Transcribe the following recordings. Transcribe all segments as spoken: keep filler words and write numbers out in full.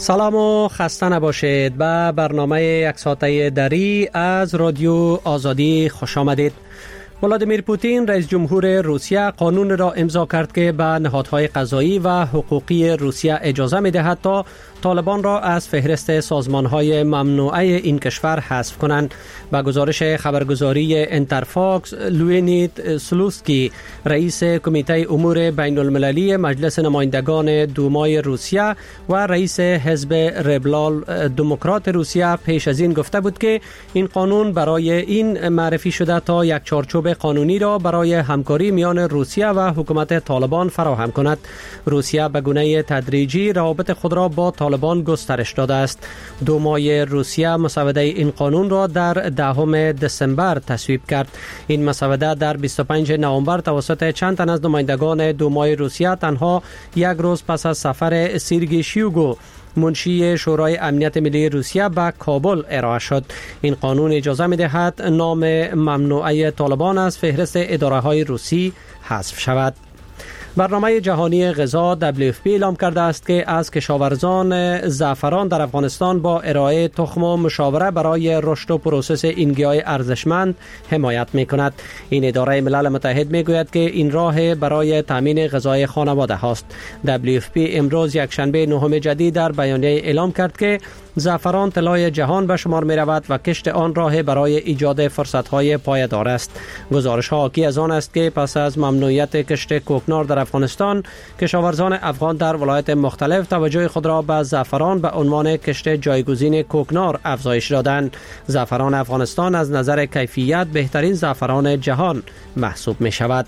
سلام و خسته نباشید. به برنامه یک ساعته دری از رادیو آزادی خوش آمدید. ولادیمیر پوتین رئیس جمهور روسیه قانون را امضا کرد که به نهادهای قضایی و حقوقی روسیه اجازه می دهد تا طالبان را از فهرست سازمانهای ممنوعه این کشور حذف کنند. با گزارش خبرگزاری انترفاکس، لوینید سلوسکی رئیس کمیته امور بین المللی مجلس نمایندگان دومای روسیه و رئیس حزب ریبرال دموکرات روسیه پیش از این گفته بود که این قانون برای این معرفی شده تا یک چارچوب قانونی را برای همکاری میان روسیه و حکومت طالبان فراهم کند. روسیه به گونه تدریجی روابط خود را با طالبان گسترش داده است. دومای روسیه مسوده این قانون را در دهم دسامبر تصویب کرد. این مسوده در بیست و پنجم نوامبر توسط چند تن از نمایندگان دومای روسیه تنها یک روز پس از سفر سیرگی شویگو منشی شورای امنیت ملی روسیه به کابل ارائه شد. این قانون اجازه می دهد نام ممنوعه طالبان از فهرست اداره های روسی حذف شود. برنامه جهانی غذا دبلیو اف پی اعلام کرده است که از کشاورزان زعفران در افغانستان با ارائه تخم و مشاوره برای رشد و پروسس این گیاه ارزشمند حمایت می کند. این اداره ملل متحد می گوید که این راه برای تامین غذای خانواده هاست. دبلیو اف پی امروز یک شنبه نهم جدید در بیانیه اعلام کرد که زعفران طلای جهان به شمار می رود و کشت آن راه برای ایجاد فرصت‌های پایدار است. گزارش ها حاکی از آن است که پس از ممنوعیت کشت کوکنار در افغانستان، کشاورزان افغان در ولایات مختلف توجه خود را به زعفران به عنوان کشت جایگزین کوکنار افزایش دادند. زعفران افغانستان از نظر کیفیت بهترین زعفران جهان محسوب می شود.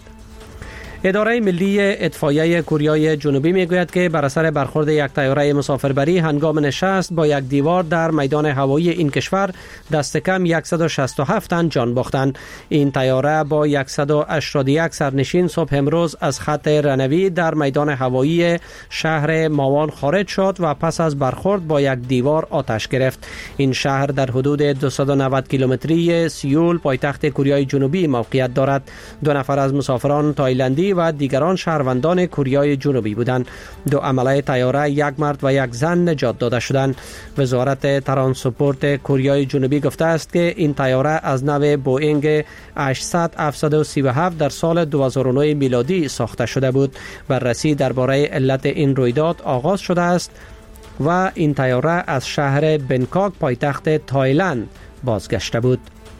اداره ملی اطفائیه کره جنوبی میگوید که بر اثر برخورد یک طیاره مسافربری هنگام نشست با یک دیوار در میدان هوایی این کشور دست کم صد و شصت و هفت تن جان باختند. این طیاره با صد و هشتاد و یک سرنشین صبح امروز از خط رنوی در میدان هوایی شهر ماوان خارج شد و پس از برخورد با یک دیوار آتش گرفت. این شهر در حدود دویست و نود کیلومتری سیول پایتخت کره جنوبی موقعیت دارد. دو نفر از مسافران تایلندی و دیگران شهروندان کره جنوبی بودند. دو عمله طیاره، یک مرد و یک زن نجات داده شدند. وزارت ترانسپورت کره جنوبی گفته است که این طیاره از نوع بوئینگ هشتصد هفتصد و سی و هفت در سال دو هزار و نه میلادی ساخته شده بود. بررسی درباره علت این رویداد آغاز شده است و این طیاره از شهر بنکاک پایتخت تایلند بازگشته بود.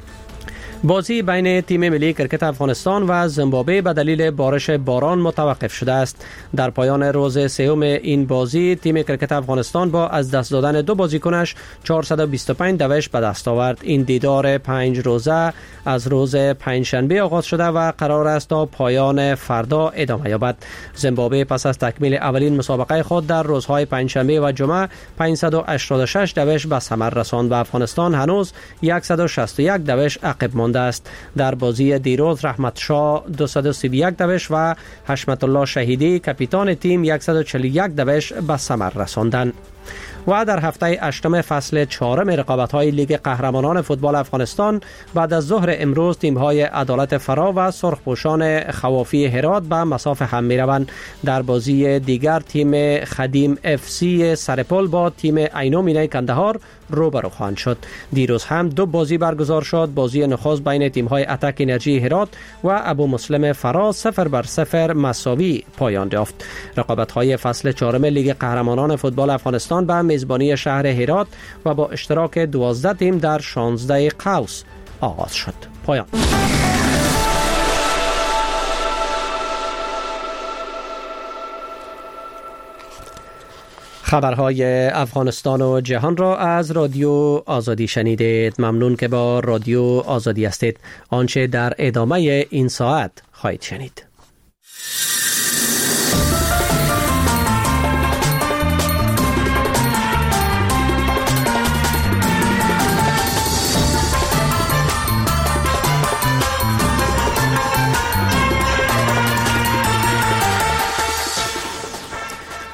بازی بین تیم ملی کرکت افغانستان و زیمبابوه به دلیل بارش باران متوقف شده است. در پایان روز سوم این بازی تیم کرکت افغانستان با از دست دادن دو بازیکنش چهارصد و بیست و پنج دوش به دست آورد. این دیدار پنج روزه از روز پنجشنبه آغاز شده و قرار است تا پایان فردا ادامه یابد. زیمبابوه پس از تکمیل اولین مسابقه خود در روزهای پنجشنبه و جمعه پانصد و هشتاد و شش دوش به ثمر رساند و افغانستان هنوز صد و شصت و یک دوش عقب مانده است. در بازی دیروز رحمت شاه دویست و سی و یک دوش و حشمت الله شهیدی کاپیتان تیم صد و چهل و یک دوش به ثمر رساندند. و در هفته هشتم فصل چهارم رقابت‌های لیگ قهرمانان فوتبال افغانستان بعد از ظهر امروز تیم‌های عدالت فرا و سرخپوشان خوافی هرات به مصاف هم می‌روند. در بازی دیگر تیم خدیم اف سی سرپل با تیم عینومینه کندهار روبرو خواهند شد. دیروز هم دو بازی برگزار شد. بازی نخست بین تیم‌های اتک انرژی هرات و ابو مسلم فرا صفر بر صفر مساوی پایان یافت. رقابت‌های فصل چهارم لیگ قهرمانان فوتبال افغانستان به میزبانی شهر هرات و با اشتراک دوازده تیم در شانزده قوس آغاز شد. پایان. خبرهای افغانستان و جهان را از رادیو آزادی شنیدید. ممنون که با رادیو آزادی هستید. آنچه در ادامه این ساعت خواهید شنید.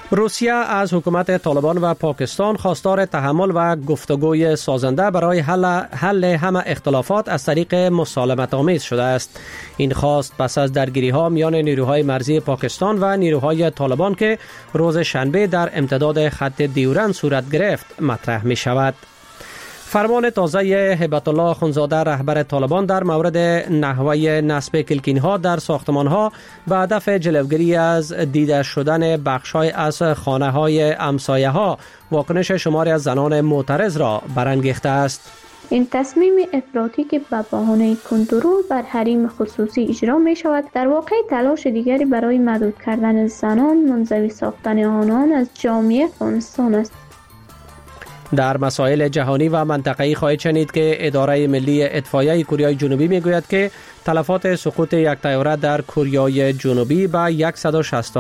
روسیه از حکومت طالبان و پاکستان خواستار تحمل و گفتگوی سازنده برای حل, حل همه اختلافات از طریق مسالمت آمیز شده است. این خواست پس از درگیری ها میان نیروهای مرزی پاکستان و نیروهای طالبان که روز شنبه در امتداد خط دیورند صورت گرفت مطرح می شود. فرمان تازه هبت الله اخوندزاده رهبر طالبان در مورد نحوه نصب کلکین ها در ساختمان ها به هدف جلوگیری از دیده شدن بخش‌های از خانه های امسایه ها واکنش شماری از زنان معترض را برانگیخته است. این تصمیم افراطی که به بهانه کنترل بر حریم خصوصی اجرا می شود در واقع تلاش دیگری برای محدود کردن زنان، منزوی ساختن آنان از جامعه افغانستان است. در مسائل جهانی و منطقه‌ای خواهید شنید که اداره ملی اطفائیه کره جنوبی میگوید که تلفات سقوط یک طیاره در کره جنوبی به صد و شصت و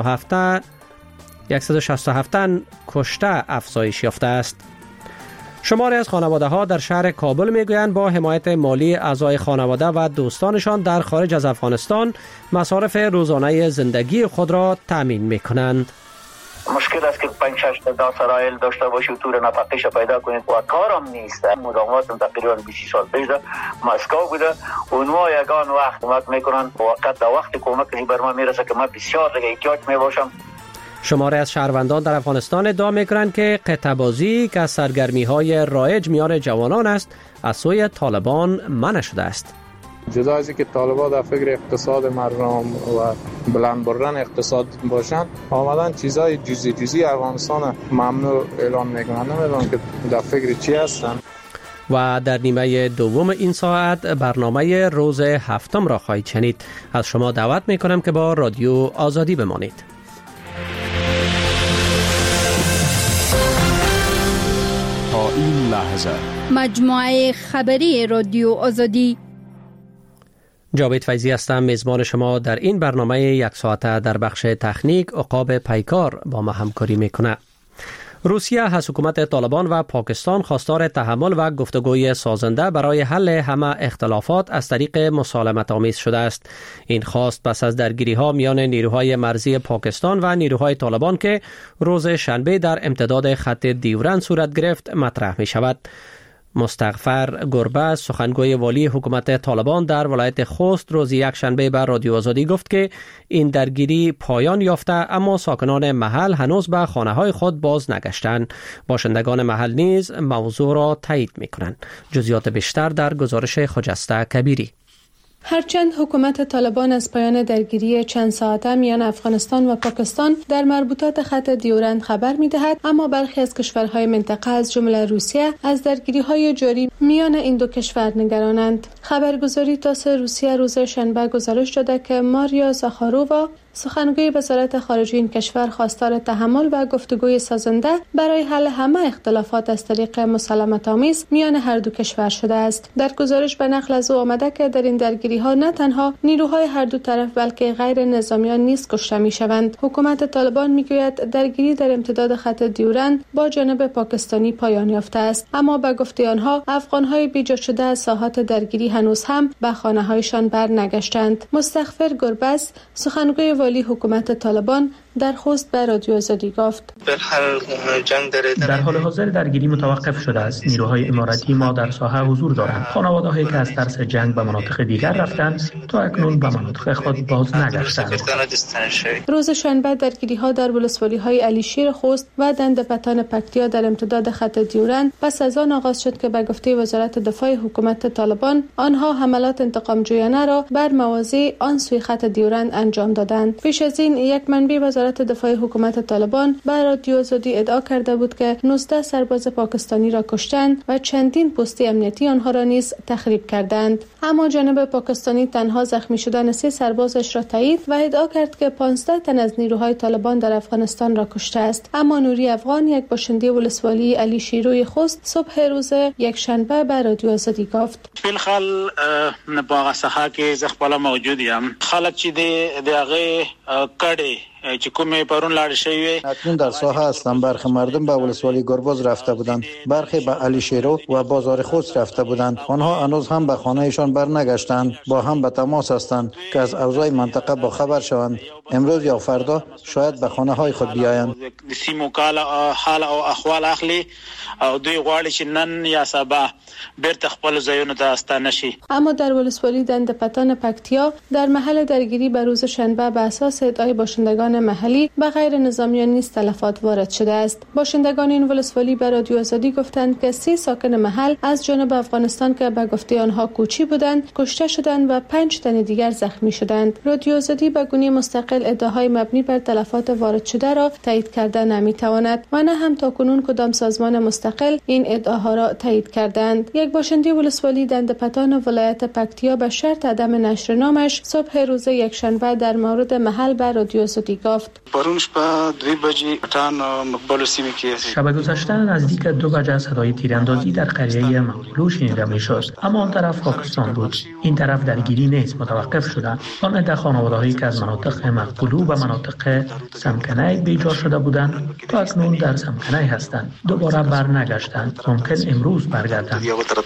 هفت تن کشته افزایش یافته است. شماری از خانواده ها در شهر کابل میگویند با حمایت مالی اعضای خانواده و دوستانشان در خارج از افغانستان مصارف روزانه زندگی خود را تامین میکنند. مشکل است که پنج شش تا سرایل داشته باشی و طور نفقیش پیدا کنید و کارم نیست. مداوماتم تقریبا بیست سال پیش در مسکو بوده. اونها یگان وقت کمک میکنن، وقت در وقت کمک بر ما میرسه که من بسیار دیگه احتیاج میباشم. شماره از شهروندان در افغانستان ادعا میکنند که قطع بازی که سرگرمی های رایج میان جوانان است از سوی طالبان منع شده است. جدا از اینکه طالبان در فکر اقتصاد مردم و بلند بردن اقتصاد باشند، آمدن چیزای جزئی جزئی افغانستان ممنوع اعلان میکنن. نمیدونم که در فکر چی هستن. و در نیمه دوم این ساعت برنامه روز هفتم را خواهید شنید. از شما دعوت میکنم که با رادیو آزادی بمانید. تا این لحظه مجموعه خبری رادیو آزادی. جاوید فیضی هستم، میزبان شما در این برنامه یک ساعته. در بخش تکنیک عقاب پیکار با ما همکاری میکنه. روسیه از حکومت طالبان و پاکستان خواستار تحمل و گفتگوی سازنده برای حل همه اختلافات از طریق مسالمت آمیز شده است. این خواست پس از درگیری ها میان نیروهای مرزی پاکستان و نیروهای طالبان که روز شنبه در امتداد خط دیورند صورت گرفت مطرح می شود. مستغفر گربز سخنگوی والی حکومت طالبان در ولایت خوست روز یک شنبه به رادیو آزادی گفت که این درگیری پایان یافته، اما ساکنان محل هنوز به خانه‌های خود باز نگشتند. باشندگان محل نیز موضوع را تایید می‌کنند. جزئیات بیشتر در گزارش خجسته کبیری. هرچند حکومت طالبان از پایان درگیری چند ساعته میان افغانستان و پاکستان در مربوطات خط دیورند خبر می‌دهد، اما برخی از کشورهای منطقه از جمله روسیه از درگیری‌های جاری میان این دو کشور نگرانند. خبرگزاری تاس روسیه روز شنبه گزارش داده که ماریا زاخارووا سخنگوی وزارت خارجه این کشور خواستار تحمل و گفتگوی سازنده برای حل همه اختلافات از طریق مسالمت آمیز میان هر دو کشور شده است. در گزارش به نقل از او آمده که در این درگیری ها نه تنها نیروهای هر دو طرف بلکه غیر نظامیان نیز کشته می شوند. حکومت طالبان می گوید درگیری در امتداد خط دیورند با جانب پاکستانی پایان یافته است، اما به گفته آنها افغان های بیجا شده از ساحات درگیری هنوز هم به خانه هایشان برنگشتند. مستغفر گربز سخنگوی والی حکومت طالبان در خوست به رادیو آزادی گفت: در حال حاضر درگیری متوقف شده است. نیروهای اماراتی ما در ساحه حضور دارند. خانواده‌هایی که از ترس جنگ به مناطق دیگر رفتند تا اکنون به مناطق خود باز نگشتند. روز شنبه درگیری‌ها در ولسوالی‌های علیشیر خوست و دندپتان پکتیا در امتداد خط دیورند پس از آن آغاز شد که به گفته وزارت دفاع حکومت طالبان آنها حملات انتقام جویانه را بر مواضع آن سوی خط دیورند انجام دادند. پیش از این یک منبع وزارت دفاع حکومت طالبان به رادیو آزادی ادعا کرده بود که نوزده سرباز پاکستانی را کشتند و چندین پستی امنیتی آنها را نیز تخریب کردند. اما جانب پاکستانی تنها زخمی شدن سه سربازش را تایید و ادعا کرد که پانزده تن از نیروهای طالبان در افغانستان را کشته است. اما نوری افغان یک باشنده ولسوالی علی شیروی خوست صبح روز یک شنبه به رادیو آزادی گفت: بالخال باغ سخا کې زغپاله موجود یم. خلک چې د هغه کډې چې کومه پرون لاړ شوی اکنون در ساحه هستند. برخی مردم به ولسوالی گرباز رفته بودند، برخی به علی شیرو و بازار خوست رفته بودند. آنها هنوز هم به خانه‌شان برنگشتند، با هم به تماس هستند که از اوضاع منطقه با خبر شوند. امروز یا فردا شاید به خانه‌های خود بیایند. سیمو کال حال او احوال اخلي او دوی غواړي چې نن یا سبا بیرته خپل ځایونو ته ستانه شي. اما در ولسوالی دندپتان پکتیا در محل درگیری به روز شنبه به اساس ادعای باشندگان محلی به غیر نظامیان نیز تلفات وارد شده است. باشندگان این ولسوالی به رادیو آزادی گفتند که سی ساکن محل از جانب افغانستان که به گفته آنها کوچی بودند کشته شدند و پنج تن دیگر زخمی شدند. رادیو آزادی به گونه مستقل ادعاهای مبنی بر تلفات وارد شده را تایید کرده نمیتواند و نه هم تاکنون کدام سازمان مستقل این ادعاها را تایید کردند. یک باشنده ولسوالی دندپتان ولایت پکتیا به شرط عدم نشر نامش صبح روز یکشنبه در مورد محل به رادیو آزادی گفت: شب گذشته نزدیک دو بجه صدای تیراندازی در قریه مقبولو شنیده میشد، اما آن طرف پاکستان بود. این طرف درگیری نیز متوقف شده. آن عده خانواده‌هایی که از مناطق مقبولو و مناطق سمکنه بیجا شده بودند تا اکنون در سمکنه هستند. دوباره برنگشتند، ممکن امروز برگردند.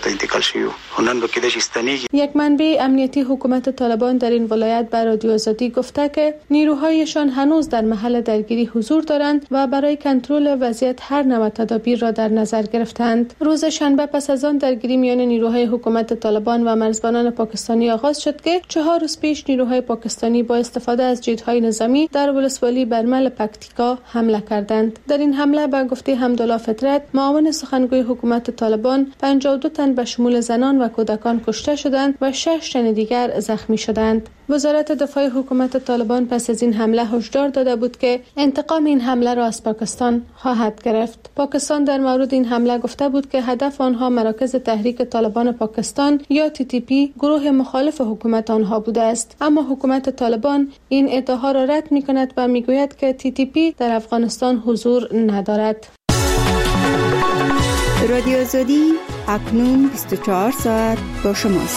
یک منبع امنیتی حکومت طالبان در این ولایت به رادیو آزادی گفته که نیروهایشان هنوز در محل درگیری حضور دارند و برای کنترل وضعیت هر نوع تدابیر را در نظر گرفتند. روز شنبه پس از آن درگیری میان نیروهای حکومت طالبان و مرزبانان پاکستانی آغاز شد که چهار روز پیش نیروهای پاکستانی با استفاده از جیت‌های نظامی در ولسوالی برمل پکتیکا حمله کردند. در این حمله به گفته حمدالله فطرت معاون سخنگوی حکومت طالبان پنجاه و دو تن به شمول زنان و کودکان کشته شدند و شش تن دیگر زخمی شدند. وزارت دفاع حکومت طالبان پس از این حمله هشدار داده بود که انتقام این حمله را از پاکستان خواهد گرفت. پاکستان در مورد این حمله گفته بود که هدف آنها مراکز تحریک طالبان پاکستان یا تی تی پی گروه مخالف حکومت آنها بوده است، اما حکومت طالبان این ادعاها را رد می‌کند و میگوید که تی تی پی در افغانستان حضور ندارد. رادیو آزادی اکنون بیست و چهار ساعت با شماست.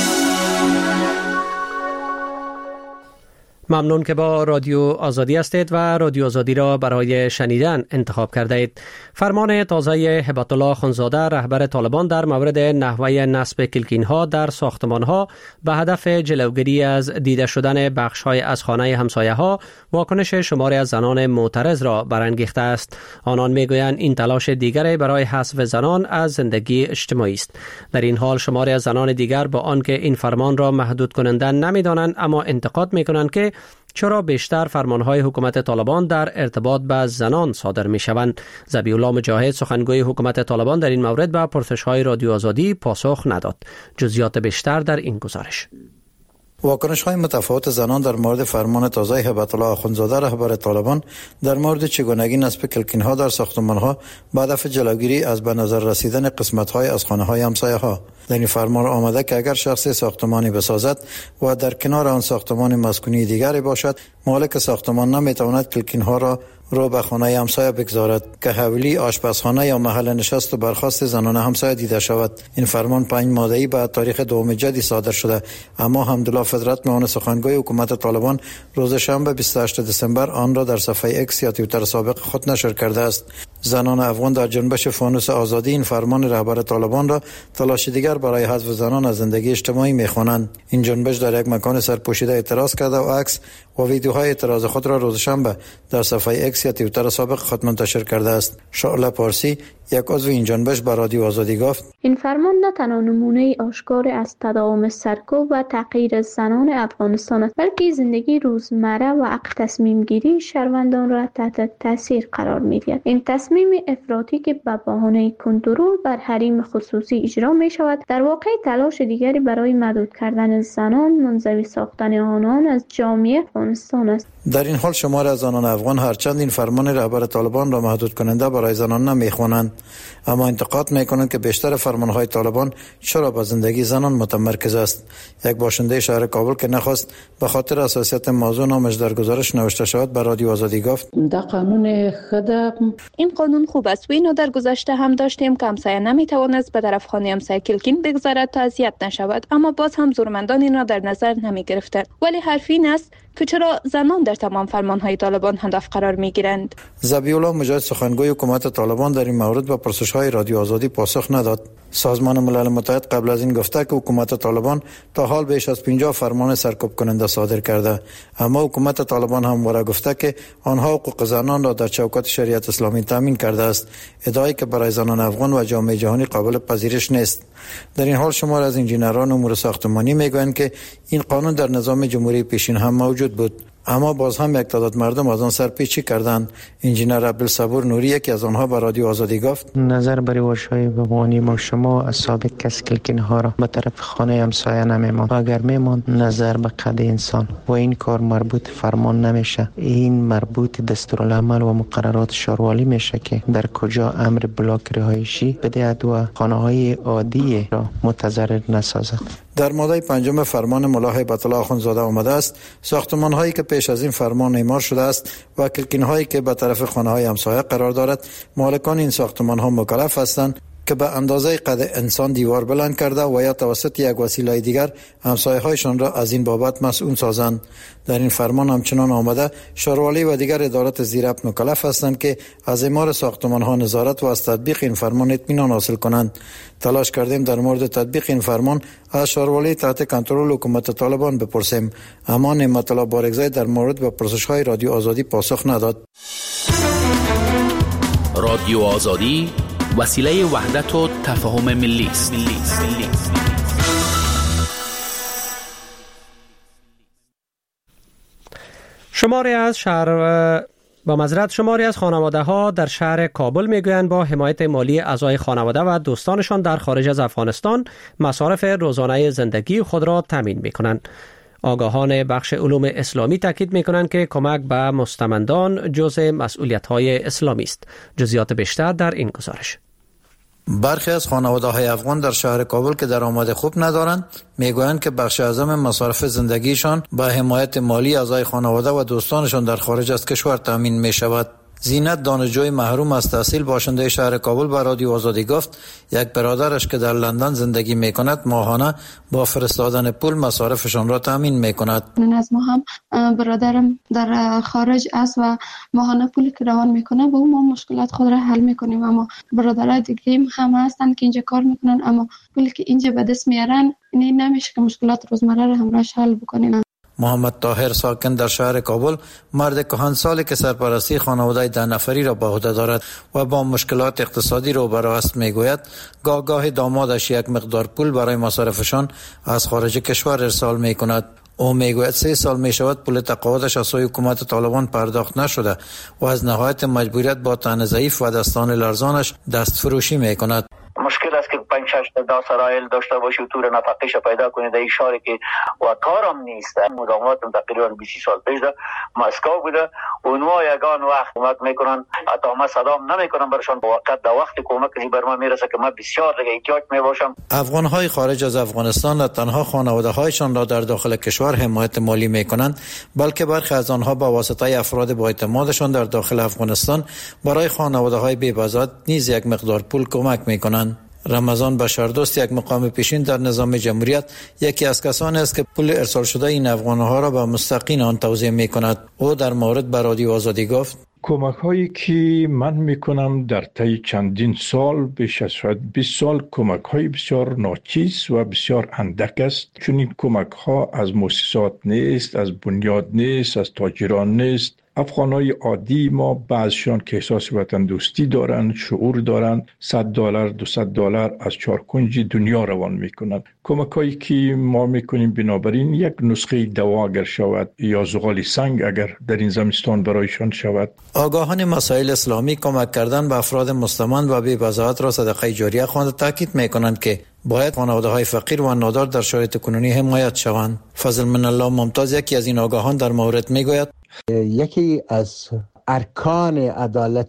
ممنون که با رادیو آزادی هستید و رادیو آزادی را برای شنیدن انتخاب کرده اید. فرمان تازه هبت الله خانزاده رهبر طالبان در مورد نحوه نصب کلکین‌ها در ساختمان‌ها به هدف جلوگیری از دیده شدن بخش‌های از خانه همسایه‌ها واکنش شماری از زنان معترض را برانگیخته است. آنان می‌گویند این تلاش دیگری برای حذف زنان از زندگی اجتماعی است. در این حال شماری از زنان دیگر با آنکه این فرمان را محدود کننده نمی‌دانند اما انتقاد می‌کنند که چرا بیشتر فرمانهای حکومت طالبان در ارتباط با زنان صادر می شوند. ذبیح الله مجاهد سخنگوی حکومت طالبان در این مورد به پرسش‌های رادیو آزادی پاسخ نداد. جزئیات بیشتر در این گزارش. واکنش‌های متفاوت زنان در مورد فرمان تازه هبت الله اخوندزاده رهبر طالبان در مورد چگونگی نصب کلکین‌ها در ساختمان‌ها به هدف جلوگیری از به نظر رسیدن قسمت‌های از خانه‌های همسایه‌ها. در این فرمان آمده که اگر شخص ساختمانی بسازد و در کنار آن ساختمان مسکونی دیگری باشد، مالک ساختمان نمی‌تواند کلکین‌ها را رو به خانه همسایه بگذارد که حویلی، آشپزخانه یا محل نشست و برخاست زنان همسایه دیده شود. این فرمان پنج ماده‌ای به تاریخ دوم جدی صادر شده، اما حمدالله فطرت معاون سخنگوی حکومت طالبان روز شنبه بیست و هشتم دسامبر آن را در صفحه اکس یا توییتر سابق خود نشر کرده است. زنان افغان در جنبش فانوس آزادی این فرمان رهبر طالبان را تلاش دیگر برای حذف زنان از زندگی اجتماعی می‌خوانند. این جنبش در یک مکان سرپوشیده اعتراض کرده و عکس و ویدیوهای اعتراض خود را روز شنبه در صفحه اکس یا توییتر سابق خود منتشر کرده است. شعله پارسی یک عضو این جنبش به رادیو آزادی گفت: این فرمان نه تنها نمونه آشکار از تداوم سرکوب و تغییر زنان افغانستان است، بلکه زندگی روزمره و حق تصمیم گیری شهروندان را تحت تاثیر قرار می‌دهد. این تصمیم افراطی که به بهانه کنترل بر حریم خصوصی اجرا می شود، در واقع تلاش دیگری برای محدود کردن زنان، منزوی ساختن آنان از جامعه افغانستان است. در این حال شمار از زنان افغان هرچند این فرمان رهبر طالبان را محدود کننده برای زنان نمی‌خوانند، اما انتقاد می‌کنند که بیشتر فرمان‌های طالبان چرا به زندگی زنان متمرکز است. یک باشنده شهر کابل که نخواست به خاطر حساسیت موضوع نامش در گزارش نوشته شود به رادیو آزادی گفت: در قانون خود این قانون خوب است و اینو در گذشته هم داشتیم که همسایه نمیتوانست به طرف خانه همسایه کلکین بگذارد تا اذیت نشود، اما باز هم زورمندان این را در نظر نمی گرفتند. ولی حرف این است که چرا زنان در تمام فرمانهای طالبان هدف قرار می گیرند؟ ذبیح الله مجاهد سخنگوی حکومت طالبان در این مورد به پرسش‌های رادیو آزادی پاسخ نداد. سازمان ملل متحد قبل از این گفته که حکومت طالبان تا حال بیش از پنجاه فرمان سرکوب کننده صادر کرده، اما حکومت طالبان همواره گفته که آنها حقوق زنان را در چوکات شریعت اسلامی تامین کرده است، ادعایی که برای زنان افغان و جامعه جهانی قابل پذیرش نیست. در این حال شمار از انجینران امور ساختمانی میگویند که این قانون در نظام جمهوری پیشین هم موجود بود، اما باز هم یک تعداد مردم از آن سرپیچی کردند. انجینر عبدالصبور نوری یکی از آنها به رادیو آزادی گفت: نظر بر واژه‌های بمانی ما شما از سابق کس کلکین ها را به طرف خانه همسایه نمیمان، اگر میمان نظر به قد انسان و این کار مربوط فرمان نمیشه، این مربوط دستورالعمل و مقررات شاروالی میشه که در کجا امر بلاک رهایشی بدهد و خانه های عادی را متضرر نسازد. در ماده پنجم فرمان ملا هیبت الله اخوندزاده آمده است ساختمان هایی که پیش از این فرمان اعمار شده است و کلکین هایی که به طرف خانه های همسایه قرار دارد، مالکان این ساختمان ها مکلف هستند که به اندازه قد انسان دیوار بلند کرده و یا توسط یک وسیله دیگر همسایه هایشان را از این بابت مسئول سازند. در این فرمان همچنان آمده شاروالی و دیگر ادارات زیربط مکلف هستند که از اعمار ساختمان ها نظارت و از تطبیق این فرمان اطمینان حاصل کنند. تلاش کردیم در مورد تطبیق این فرمان از شاروالی تحت کنترل حکومت طالبان بپرسیم، اما نعمت الله بارگزای در مورد به پرسش های رادیو آزادی پاسخ نداد. رادیو آزادی وسیله وحدت و تفاهم ملی است. شماری از شهر با معذرت شماری از خانواده ها در شهر کابل میگویند با حمایت مالی اعضای خانواده و دوستانشان در خارج از افغانستان مصارف روزانه زندگی خود را تامین میکنند. آگاهان بخش علوم اسلامی تاکید میکنند که کمک به مستمندان جزء مسئولیت‌های اسلامی است. جزئیات بیشتر در این گزارش. برخی از خانواده‌های افغان در شهر کابل که درآمد خوب ندارند میگویند که بخش اعظم مصارف زندگیشان با حمایت مالی اعضای خانواده و دوستانشان در خارج از کشور تامین می شود. زینت دانشجوی محروم از تحصیل باشنده شهر کابل به رادیو آزادی گفت یک برادرش که در لندن زندگی می کند ماهانه با فرستادن پول مصارفشان را تامین می کند. از ما هم برادرم در خارج است و ماهانه پولی که روان میکنه با اون ما مشکلات خود را حل میکنیم، اما برادرای دیگه هم هستن که اینجا کار میکنن اما پولی که اینجا به دست میارن این نمیشه که مشکلات روزمره را همراهش حل بکنیم. محمد طاهر ساکن در شهر کابل مرد کهنسالی که سرپرستی خانواده ده نفری را به عهده دارد و با مشکلات اقتصادی روبرو است میگوید گاه گاه دامادش یک مقدار پول برای مصارفشان از خارج کشور ارسال میکند. او میگوید سه سال میشود پول تقاعدش از سوی حکومت طالبان پرداخت نشده و از نهایت مجبوریت با تن ضعیف و دستان لرزانش دست فروشی میکند. مشکل است که پنج شش تا سرایل داشته باشی و طور نفقیش پیدا کنی در این شهری که و کارم نیست. مداوماتم تقریبا بیست سال پیش در مسکو بوده. اونها یگان وقت کمک میکنن، حتی ما صدام نمیکنن برشان وقت در وقت کمک بر ما میرسه که ما بسیار دیگه احتیاج میباشم. افغانهای خارج از افغانستان نه تنها خانواده هایشان را در داخل کشور حمایت مالی میکنند، بلکه برخی از آنها با واسطه افراد با اعتمادشان در داخل افغانستان برای خانواده های بی‌بزاعت نیز یک مقدار پول کمک میکنند. رمضان بشردوست یک مقام پیشین در نظام جمهوریت یکی از کسانی است که پول ارسال شده این افغانها را به مستحقین آن توزیع می کند. او در مورد به رادیو آزادی گفت کمک هایی که من می کنم در طی چندین سال بیش از شاید بیست سال کمک های بسیار ناچیز و بسیار اندک است، چون این کمک ها از مؤسسات نیست، از بنیاد نیست، از تاجران نیست. افغانای عادی ما بعضشان که احساس وطن دوستی دارن، شعور دارن، صد دلار دویست دلار از چهار کنج دنیا روان میکنن. کمکایی که ما میکنیم بنابراین یک نسخه دوا اگر شود یا زغال سنگ اگر در این زمستان برایشان شود. آگاهان مسائل اسلامی کمک کردن به افراد مستمند و بی‌بزاعت را صدقه جاریه خوانده تاکید میکنند که باید خانواده‌های فقیر و نادار در شرایط کنونی حمایت شوند. فضل من الله ممتاز یکی از این آگاهان در مورد میگوید یکی از ارکان عدالت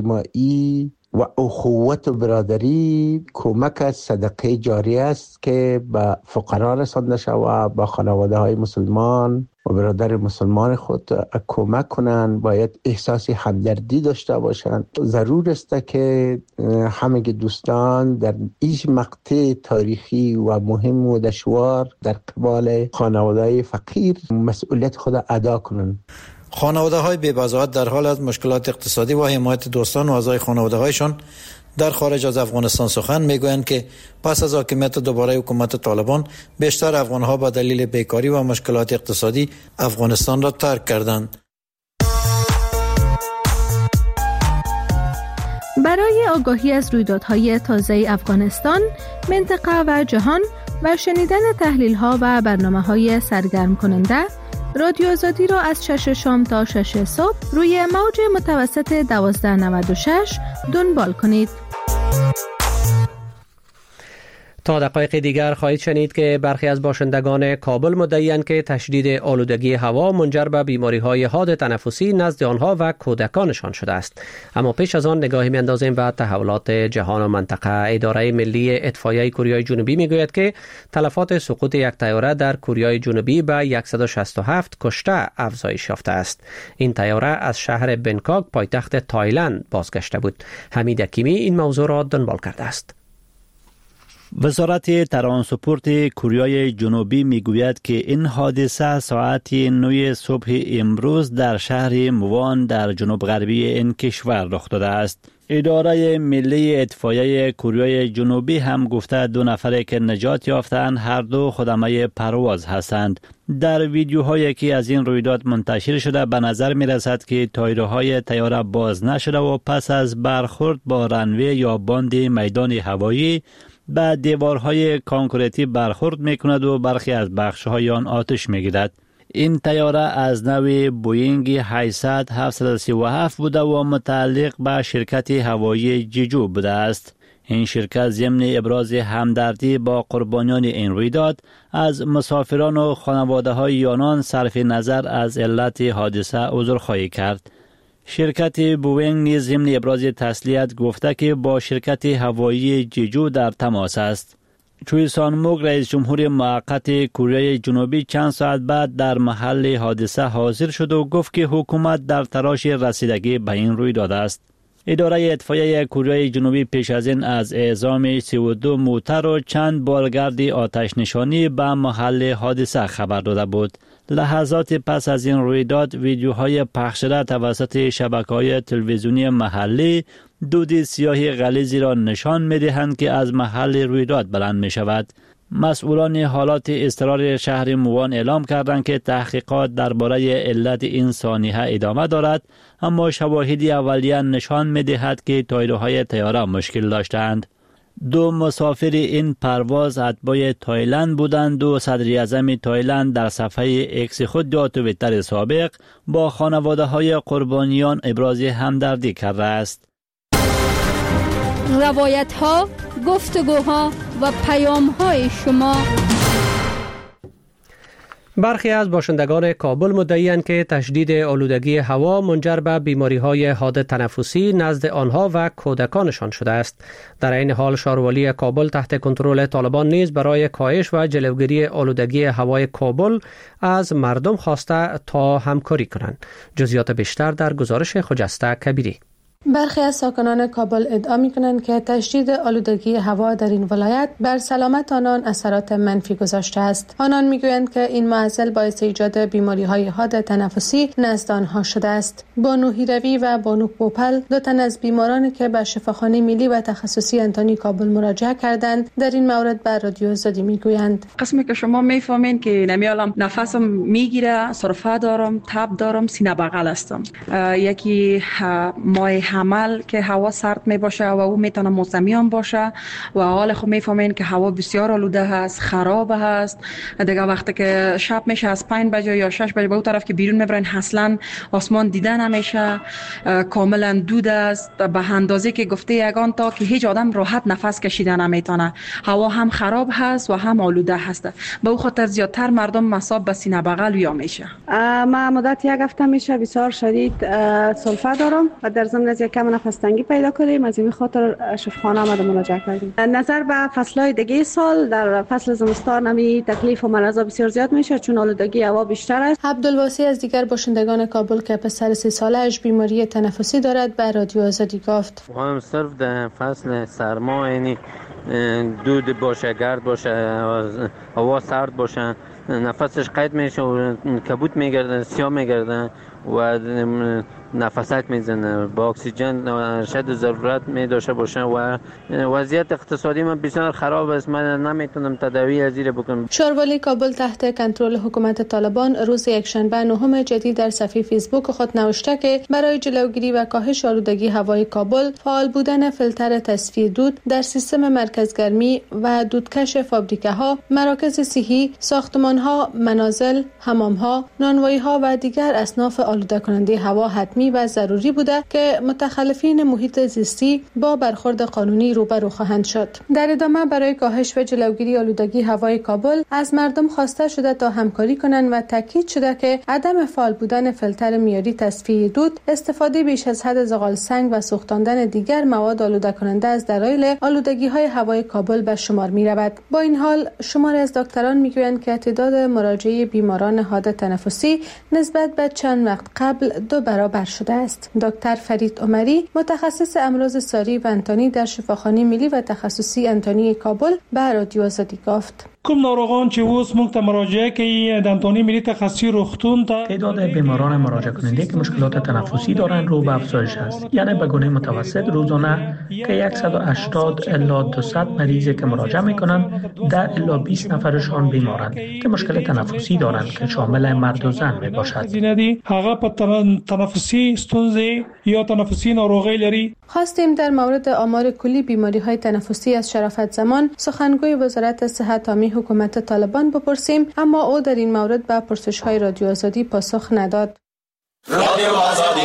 اجتماعی و اخوت و برادری کمک از صدقه جاریه است که به فقرا رسانده شود، به خانواده های مسلمان و برادر مسلمان خود کمک کنن، باید احساس همدردی داشته باشند. ضرور است که همه دوستان در این مقطع تاریخی و مهم و دشوار در قبال خانواده فقیر مسئولیت خود ادا کنند. خانواده های بی‌بضاعت در حال از مشکلات اقتصادی و حمایت دوستان و اعضای خانواده هایشان در خارج از افغانستان سخن میگویند که پس از حاکمیت دوباره حکومت طالبان بیشتر افغان ها به دلیل بیکاری و مشکلات اقتصادی افغانستان را ترک کردند. برای آگاهی از رویدادهای تازه افغانستان، منطقه و جهان و شنیدن تحلیل‌ها و برنامه‌های سرگرم کننده، رادیو آزادی را از شش شام تا شش صبح روی موج متوسط دوازده نود و شش دنبال کنید. تا دقایق دیگر خواهید شنید که برخی از باشندگان کابل مدعی‌اند که تشدید آلودگی هوا منجر به بیماری‌های حاد تنفسی نزد آنها و کودکانشان شده است. اما پیش از آن نگاهی می‌اندازیم به تحولات جهان و منطقه. اداره ملی اطفائیه کره جنوبی می‌گوید که تلفات سقوط یک طیاره در کره جنوبی به صد و شصت و هفت کشته افزایش یافته است. این طیاره از شهر بنکاک پایتخت تایلند بازگشته بود. حمید حکیمی این موضوع را دنبال کرده است. وزارت ترانسپورت کره جنوبی میگوید که این حادثه ساعت نه صبح امروز در شهر موان در جنوب غربی این کشور رخ داده است. اداره ملی اطفائیه کره جنوبی هم گفته دو نفر که نجات یافتند هر دو خدمه پرواز هستند. در ویدیوهایی که از این رویداد منتشر شده به نظر می رسد که تایرهای طیاره باز نشده و پس از برخورد با رنوی یا باند میدان هوایی به دیوارهای کانکریتی برخورد میکند و برخی از بخش‌های آن آتش میگیرد. این طیاره از نوع بوینگ هشتصد هفتصد و سی و هفت بوده و متعلق به شرکت هوایی جیجو بوده است. این شرکت ضمن ابراز همدردی با قربانیان این رویداد از مسافران و خانواده‌های آنان صرف نظر از علت حادثه عذرخواهی کرد. شرکت بوینگ نیز ضمن ابراز تسلیت گفته که با شرکت هوایی جیجو در تماس است. چوی سان موگ رئیس جمهور موقت کره جنوبی چند ساعت بعد در محل حادثه حاضر شد و گفت که حکومت در تلاش رسیدگی به این رویداد است. اداره اطفائیه کره جنوبی پیش از این از اعزام سی و دو موتر و چند بالگرد آتش نشانی به محل حادثه خبر داده بود. لحظات پس از این رویداد ویدیوهای پخش شده توسط شبکه‌های تلویزیونی محلی دود سیاه غلیظی را نشان می‌دهند که از محل رویداد بلند می‌شود. مسئولان حالات اضطراری شهر موان اعلام کردند که تحقیقات درباره علت این سانحه ادامه دارد، اما شواهدی اولیه نشان می‌دهد که تایرهای طیاره مشکل داشتند. دو مسافر این پرواز اتباع تایلند بودند و صدر اعظم تایلند در صفحه اکس خود در توییتر سابق با خانواده های قربانیان ابراز همدردی کرده است. روایت ها، گفتگوها و پیام های شما. برخی از باشندگان کابل مدعی‌اند که تشدید آلودگی هوا منجر به بیماری‌های حاد تنفسی نزد آنها و کودکانشان شده است. در این حال شهروالی کابل تحت کنترل طالبان نیز برای کاهش و جلوگیری آلودگی هوای کابل از مردم خواسته تا همکاری کنند. جزئیات بیشتر در گزارش خجسته کبیری. برخی از ساکنان کابل ادعا می‌کنند که تشدید آلودگی هوا در این ولایت بر سلامت آنان اثرات منفی گذاشته است. آنان می‌گویند که این معضل باعث ایجاد بیماری‌های حاد تنفسی نزد آنها شده است. بانو هیروی و بانو پوپل، دو تن از بیمارانی که به شفاخانه ملی و تخصصی انتانی کابل مراجعه کردند، در این مورد بر رادیو آزادی می‌گویند: قسمی که شما می‌فهمین که نمیالم نفسم میگیره، سرفه دارم، تب دارم، سینه بغل هستم. یکی ماه حمل که هوا سرد می باشه و او میتونه موسمی هم باشه و حال خود میفهمین که هوا بسیار آلوده هست، خراب هست. دیگه وقتی که شب میشه از پنج بجه یا شش بجه به اون طرف که بیرون میبرین اصلا آسمان دیده نمیشه، کاملا دود است به اندازه که گفته یگان تا که هیچ آدم راحت نفس کشیدن نمیتونه. هوا هم خراب هست و هم آلوده هست. به اون خاطر زیادتر مردم مصاب به سینه بغل ویا میشه. ما مدت یک هفته میشه بسیار شدید سلفه دارم و در ضمن از یک کم نفس تنگی پیدا کردیم، از این خاطر شفاخانه آمده مراجعه کردیم. نظر به فصل‌های دیگه سال در فصل زمستان نمی تکلیف و مرضا بسیار زیاد میشه چون آلودگی هوا بیشتر است. عبدالواسی از دیگر باشندگان کابل که پسر سی ساله‌اش بیماری تنفسی دارد به رادیو آزادی گفت: هم صرف در فصل سرما یعنی دود باشه، گرد باشه، هوا سرد باشه، نفسش قید میشه و کبود میگرده، سیاه میگرده و نفسک میزنه، با اکسیژن شد ضرورت می داشته باشه و وضعیت اقتصادی من بسیار خراب است. من نمیتونم تداوی ازیر بکنم. شاروالی کابل تحت کنترل حکومت طالبان روز یکشنبه نهم جدید در صفحه فیسبوک خود نوشته که برای جلوگیری و کاهش آلودگی هوای کابل فعال بودن فیلتر تصفیه دود در سیستم مرکزگرمی و دودکش فابریکه ها، مراکز صحی، ساختمان ها، منازل، حمام ها، نانوایی ها و دیگر اصناف آلوده کننده هوا حتمی و ضروری بوده که متخلفین محیط زیستی با برخورد قانونی روبرو خواهند شد. در ادامه برای کاهش و جلوگیری آلودگی هوای کابل از مردم خواسته شده تا همکاری کنند و تاکید شده که عدم فعال بودن فیلتر معیاری تصفیه دود، استفاده بیش از حد زغال سنگ و سوختاندن دیگر مواد آلوده کننده از دلایل آلودگی های هوای کابل به شمار می رود. با این حال شماری از دکتران می گویند که تعداد مراجعه بیماران حاد تنفسی نسبت به چند وقت قبل دو برابر شده است. دکتر فرید عمری متخصص امراض ساری و انتانی در شفاخانه ملی و تخصصی انتانی کابل به رادیو آزادی گفت: کوم ناروغان چې اوس موږ ته مراجعه کوي د انتونی ملی تخصصی روغتون ته تعداد بیماران مراجعه کننده که مشکلات تنفسی دارند رو به افزایش است، یعنی به گونه متوسط روزانه که صد و هشتاد الی دویست مریض که مراجعه میکنند ده الی بیست نفرشان بیمارند که مشکل تنفسی دارند که شامل مرد و زن می باشد. هغه په تنفسی ستونزې یا تنفسی ناروغی لري. خواستیم در مورد آمار کلی بیماری های تنفسی از شرافت زمان سخنگوی وزارت صحت عامه حکومت طالبان بپرسیم، اما او در این مورد به پرسش های رادیو آزادی پاسخ نداد. رادیو آزادی.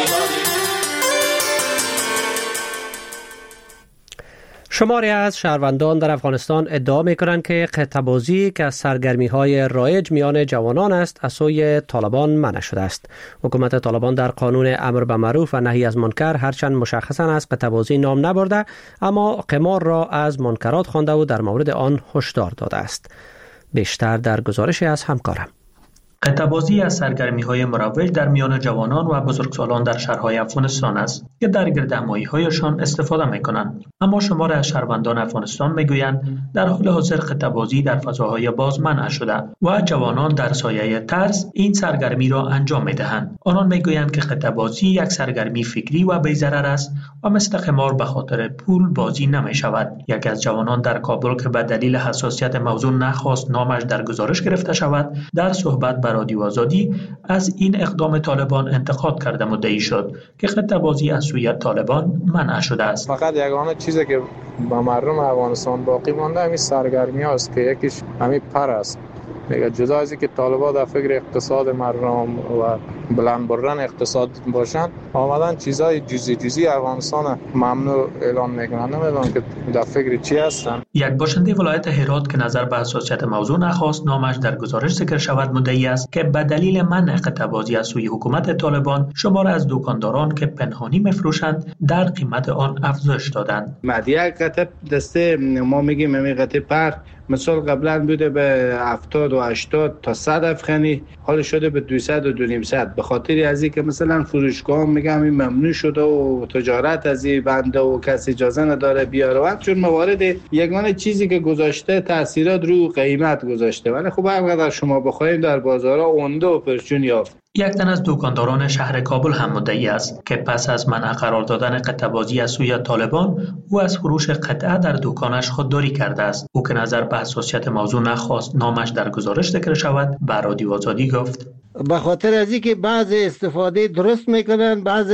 شماری از شهروندان در افغانستان ادعا می‌کنند که قطع‌بازی که از سرگرمی‌های رایج میان جوانان است از سوی طالبان منع شده است. حکومت طالبان در قانون امر به معروف و نهی از منکر هرچند مشخصاً از قطع‌بازی نام نبرده، اما قمار را از منکرات خوانده و در مورد آن هشدار داده است. بیشتر در گزارش از همکارم. قطع‌بازی از سرگرمی‌های مروج در میان جوانان و بزرگسالان در شهرهای افغانستان است که در گردهمایی‌هایشان استفاده می‌کنند. اما شمار از شهروندان افغانستان می‌گویند در حال حاضر قطع‌بازی در فضاهای باز منع شده و جوانان در سایه ترس این سرگرمی را انجام می‌دهند. آنان می‌گویند که قطع‌بازی یک سرگرمی فکری و بی‌ضرر است و مثل قمار به خاطر پول بازی نمی‌شود. یکی از جوانان در کابل که به دلیل حساسیت موضوع نخواست نامش در گزارش گرفته شود، در صحبت با رادیو آزادی از این اقدام طالبان انتقاد کرده مدعی شد که قطع‌بازی از سوی طالبان منع شده است. فقط یگانه چیزی که با مردم افغانستان باقی مانده همین سرگرمی هاست که یکیش همین پر است. میگه جدا از اینکه طالبان در فکر اقتصاد مردم و بلند بردن اقتصاد باشن، آمدن چیزای جزئی جزئی افغانستان ممنوع اعلان میکنن. نمیدونم که در فکر چی هستن. یک باشنده ولایت هرات که نظر به حساسیت موضوع نخواست نامش در گزارش ذکر شود مدعی است که به دلیل منع قطع‌بازی از سوی حکومت طالبان شمار از دکانداران که پنهانی میفروشند در قیمت آن افزایش دادند. مدیه قطع دسته ما میگیم همین قطع پر مثال قبلا بوده به هفتاد و هشتاد تا صد افغانی، حال شده به دویست و دویست. به خاطر از این که مثلا فروشگاه میگم این ممنوع شده و تجارت از این بنده و کسی اجازه نداره بیاره، چون موارد یگانه چیزی که گذاشته تاثیرات رو قیمت گذاشته. ولی خب هرقدر شما بخواید در بازارها اونده و پرچون یافت. یک تن از دکانداران شهر کابل هم مدعی است که پس از منع قرار دادن قطع‌بازی از سوی طالبان او از فروش قطعه در دکانش خودداری کرده است. او که نظر به حساسیت موضوع نخواست نامش در گزارش ذکر شود به رادیو آزادی گفت: به خاطر از اینکه بعض استفاده درست میکنن بعض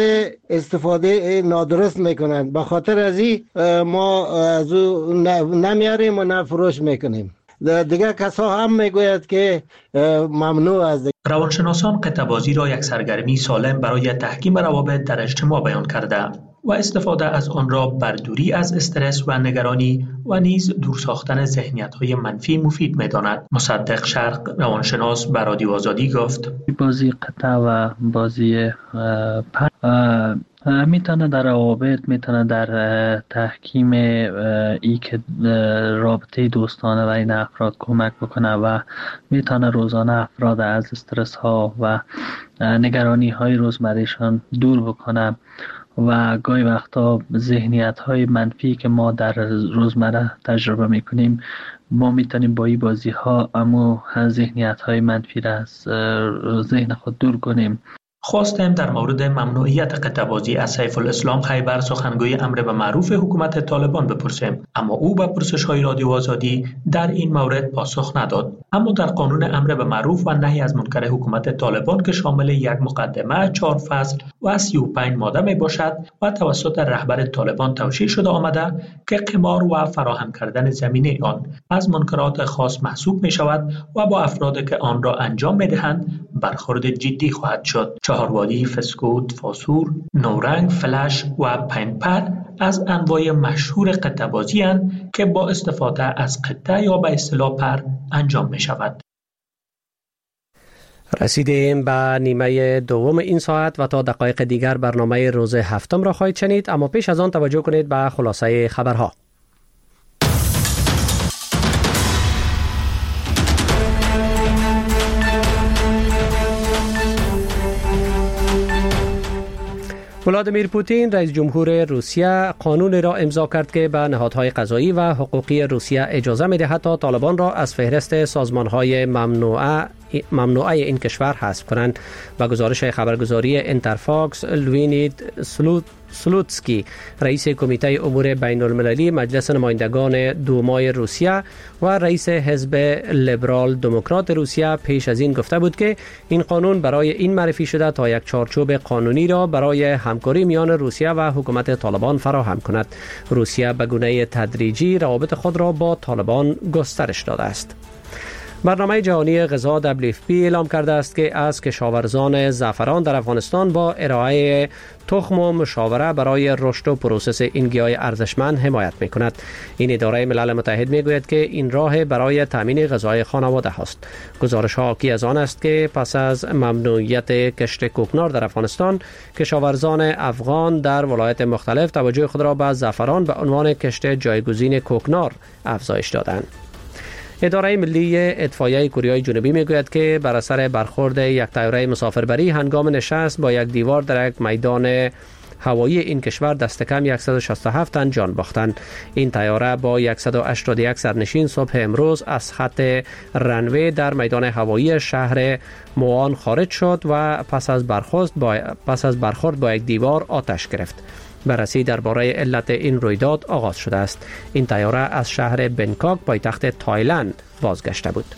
استفاده نادرست میکنن، به خاطر از این ما از او نمیاریم و نفروش میکنیم. دیگر کسا هم میگوید که ممنوع است. روانشناسان قطع‌بازی را یک سرگرمی سالم برای تحکیم روابط در اجتماع بیان کرده. و استفاده از آن را بر دوری از استرس و نگرانی و نیز دور ساختن ذهنیت‌های منفی مفید می‌داند. مصدق شرق روانشناس بر رادیو آزادی گفت: بازی قطع و بازی پر میتونه در روابط، میتونه در تحکیم ای که رابطه دوستانه و این افراد کمک بکنه و میتونه روزانه افراد از استرس ها و نگرانی های روزمرهشان دور بکنه و گاهی وقتا ذهنیت های منفی که ما در روزمره تجربه میکنیم ما میتونیم با این بازی ها امو ذهنیت های منفی را از ذهن خود دور کنیم. خواستیم در مورد ممنوعیت قطع‌بازی از سیف الاسلام خیبر سخنگوی امر به معروف حکومت طالبان بپرسیم، اما او به پرسش‌های رادیو آزادی در این مورد پاسخ نداد. اما در قانون امر به معروف و نهی از منکر حکومت طالبان که شامل یک مقدمه، چهار فصل و سی و پنج ماده می باشد و توسط رهبر طالبان توشیح شده آمده که قمار و فراهم کردن زمینه آن از منکرات خاص محسوب می شود و با افرادی که آن را انجام می دهند برخورد جدی خواهد شد. چهاروادی، فسکوت، فاسور، نورنگ، فلش و پنپر از انواع مشهور قطعه بازی هستند که با استفاده از قطعه یا به اصطلاح پر انجام می شود. رسیدیم به نیمه دوم این ساعت و تا دقایق دیگر برنامه روز هفتم را خواهید شنید، اما پیش از آن توجه کنید به خلاصه خبرها. ولادیمیر پوتین رئیس جمهور روسیه قانون را امضا کرد که به نهادهای قضایی و حقوقی روسیه اجازه می‌دهد تا طالبان را از فهرست سازمان‌های ممنوعه ممنوعه این کشور حذف کنند. و گزارش خبرگزاری انترفاکس، لوینید سلوت سلوتسکی رئیس کمیته امور بین المللی مجلس نمایندگان دومای روسیه و رئیس حزب لیبرال دموکرات روسیه پیش از این گفته بود که این قانون برای این معرفی شده تا یک چارچوب قانونی را برای همکاری میان روسیه و حکومت طالبان فراهم کند. روسیه به گونه تدریجی روابط خود را با طالبان گسترش داده است. برنامه جهانی غذا دبلیو اف پی اعلام کرده است که از کشاورزان زعفران در افغانستان با ارائه تخم و مشاوره برای رشد و پروسس این گیاه ارزشمند حمایت می‌کند. این اداره ملل متحد می‌گوید که این راه برای تامین غذای خانواده است. گزارش‌ها حاکی از آن است که پس از ممنوعیت کشت کوکنار در افغانستان، کشاورزان افغان در ولایات مختلف توجه خود را به زعفران به عنوان کشت جایگزین کوکنار افزایش دادند. اداره ملی اطفائیه کره جنوبی میگوید که بر اثر برخورد یک طیاره مسافربری هنگام نشست با یک دیوار در یک میدان هوایی این کشور دست کم صد و شصت و هفت تن جان باختند. این طیاره با صد و هشتاد و یک سرنشین صبح امروز از خط رنوی در میدان هوایی شهر موان خارج شد و پس از برخورد با پس از برخورد با یک دیوار آتش گرفت. بررسی درباره علت این رویداد آغاز شده است. این طیاره از شهر بنکاک پایتخت تایلند بازگشته بود.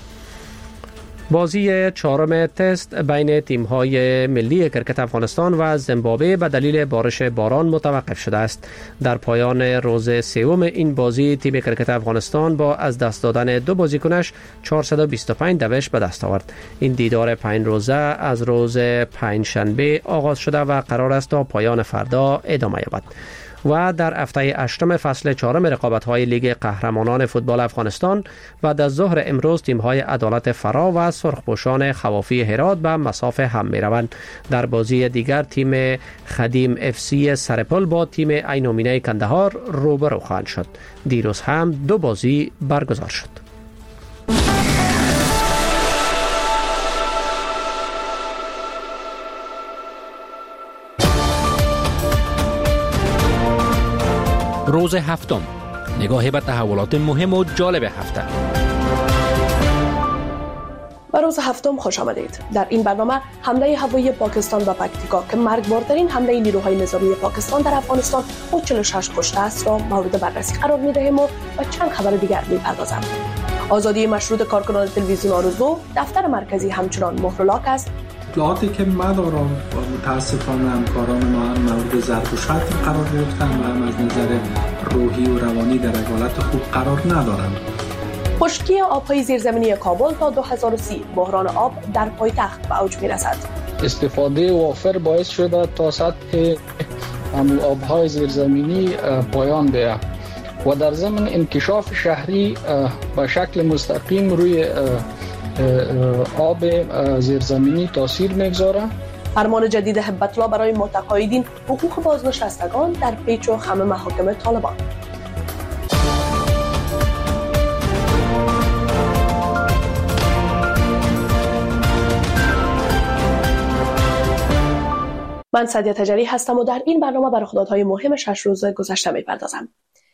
بازی چهارم تست بین تیم‌های ملی کرکت افغانستان و زیمبابوه به دلیل بارش باران متوقف شده است. در پایان روز سوم این بازی تیم کرکت افغانستان با از دست دادن دو بازیکنش چهارصد و بیست و پنج دوش به دست آورد. این دیدار پنج روزه از روز پنجشنبه آغاز شده و قرار است تا پایان فردا ادامه یابد. و در هفته هشتم فصل چهارم رقابت‌های لیگ قهرمانان فوتبال افغانستان بعد از ظهر امروز تیم‌های عدالت فرا و سرخپوشان خوافی هرات به مسافه هم می‌روند. در بازی دیگر تیم خدیم اف سی سرپل با تیم عین‌المینه کندهار روبرو خواهند شد. دیروز هم دو بازی برگزار شد. روز هفتم، نگاهی به تحولات مهم و جالب هفته. به روز هفتم خوش آمدید. در این برنامه حمله هوایی پاکستان به پکتیکا که مرگبارترین حمله نیروهای نظامی پاکستان در افغانستان با چهل و شش کشته است را مورد بررسی قرار می‌دهیم و به چند خبر دیگر می‌پردازیم. آزادی مشروط کارکنان تلویزیون آرزو، دفتر مرکزی همچنان مهر لاک است. اطلاعاتی که ما دارم متاسفانه همکاران ما هم مورد ضرب و شتم قرار گرفتن و هم از نظر روحی و روانی در حالت خوب قرار ندارند. خشکی آب‌های زیرزمینی کابل تا دو هزار و سی، بحران آب در پایتخت به اوج می‌رسد. استفاده وافر باعث شده تا سطح همون آبهای زیرزمینی پایان بیاید و در ضمن انکشاف شهری به شکل مستقیم روی آب زیرزمینی تاثیر میگذاره. فرمان جدید هبت الله برای متقاعدین حقوق بازنشستگان در پیچ و خم محاکم طالبان. من سعدیه تجری هستم و در این برنامه بر رخدادهای مهم شش روز گذشته می‌پردازم.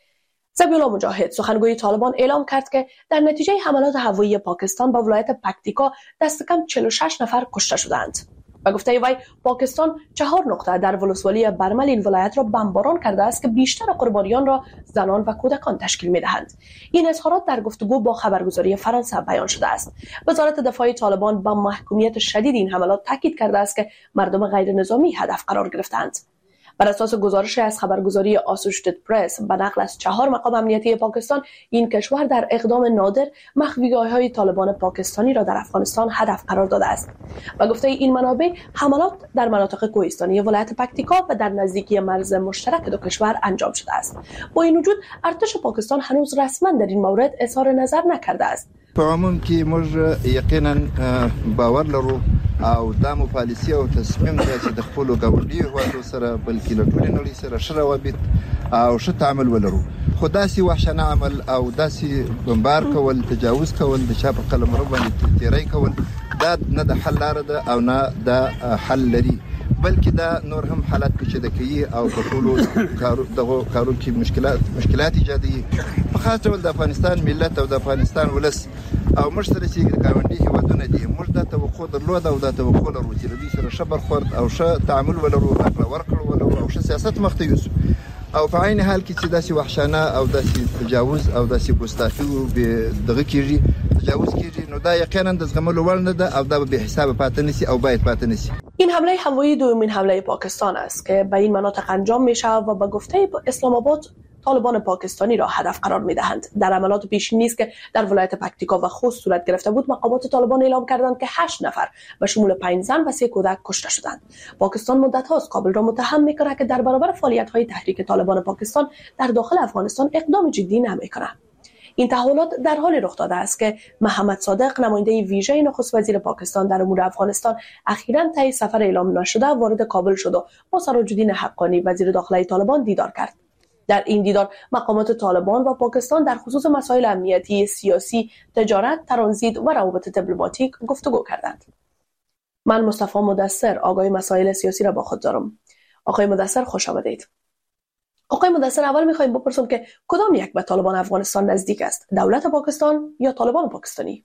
ذبیح الله مجاهد سخنگوی طالبان اعلام کرد که در نتیجه حملات هوایی پاکستان به ولایت پکتیکا دست کم چهل و شش نفر کشته شدند. به گفته وی پاکستان چهار نقطه در ولسوالی برمل این ولایت را بمباران کرده است که بیشتر قربانیان را زنان و کودکان تشکیل می‌دهند. این اظهارات در گفتگو با خبرگزاری فرانسه بیان شده است. وزارت دفاع طالبان با محکومیت شدید این حملات تاکید کرده است که مردم غیر نظامی هدف قرار گرفتند. بر اساس گزارش از خبرگزاری آسوشیتد پرس به نقل از چهار مقام امنیتی پاکستان، این کشور در اقدام نادر مخفیگاه‌های طالبان پاکستانی را در افغانستان هدف قرار داده است. و گفته این منابع حملات در مناطق کوهستانی ولایت پکتیکا و در نزدیکی مرز مشترک دو کشور انجام شده است. با این وجود ارتش پاکستان هنوز رسما در این مورد اظهار نظر نکرده است. په عموم کې موږ یقینا باور لرو او دا مو پالیسي او تصمیم دی چې د خپل ګاونډي هیوادو سره بلکې له ټولې نړۍ سره ښه روابط او ښه تعامل ولرو. خو داسې وحشانه عمل او داسې بمبار کول، تجاوز کول، د چا په قلمرو باندې تیری کول، دا نه د حل لاره ده او نه د حل لري، بلکې دا نور هم حالات پیچیده کوي او په ټولو کارو دغه کارو کې مشکلات مشکلات ایجادوي. په خاص ډول د افغانستان ملت او د افغانستان ولس او موږ سره چې ګاونډي هیوادونه دي، موږ دا توقع درلوده او دا توقع لرو چې دوی سره ښه برخورد او ښه تعامل ولرو، راکړه ورکړه ولرو او ښه سیاست مخ ته یوسو. او په عین حال کې چې داسې وحشانه او داسې تجاوز او داسې ګستاخي دغه کېږي، تجاوز کېږي، نو دا یقینا د زغملو وړ نه ده او دا به حساب پاتې نشي او باید پاتې نشي. این حمله هوایی دومین حمله پاکستان است که به این مناطق انجام میشه و به گفته اسلام آباد طالبان پاکستانی را هدف قرار میدهند. در عملیات پیشینی است که در ولایت پکتیکا و خوست صورت گرفته بود، مقامات طالبان اعلام کردند که هشت نفر به شمول پنج زن و سه کودک کشته شدند. پاکستان مدت هاست کابل را متهم میکنه که در برابر فعالیت های تحریک طالبان پاکستان در داخل افغانستان اقدام جدی نمیکنه. این تحولات در حالی رخ داده است که محمد صادق، نماینده ویژه نخست وزیر پاکستان در امور افغانستان، اخیراً طی سفر اعلام نشده وارد کابل شد و با سراج‌الدین حقانی وزیر داخلی طالبان دیدار کرد. در این دیدار مقامات طالبان و پاکستان در خصوص مسائل امنیتی، سیاسی، تجارت، ترانزیت و روابط دیپلماتیک گفتگو کردند. من مصطفی مدثر آگاه مسائل سیاسی را با خود دارم. آقای مدثر خوش آمدید. آقای مدثر، اول می‌خوایم بپرسم که کدام یک به طالبان افغانستان نزدیک است؟ دولت پاکستان یا طالبان پاکستانی؟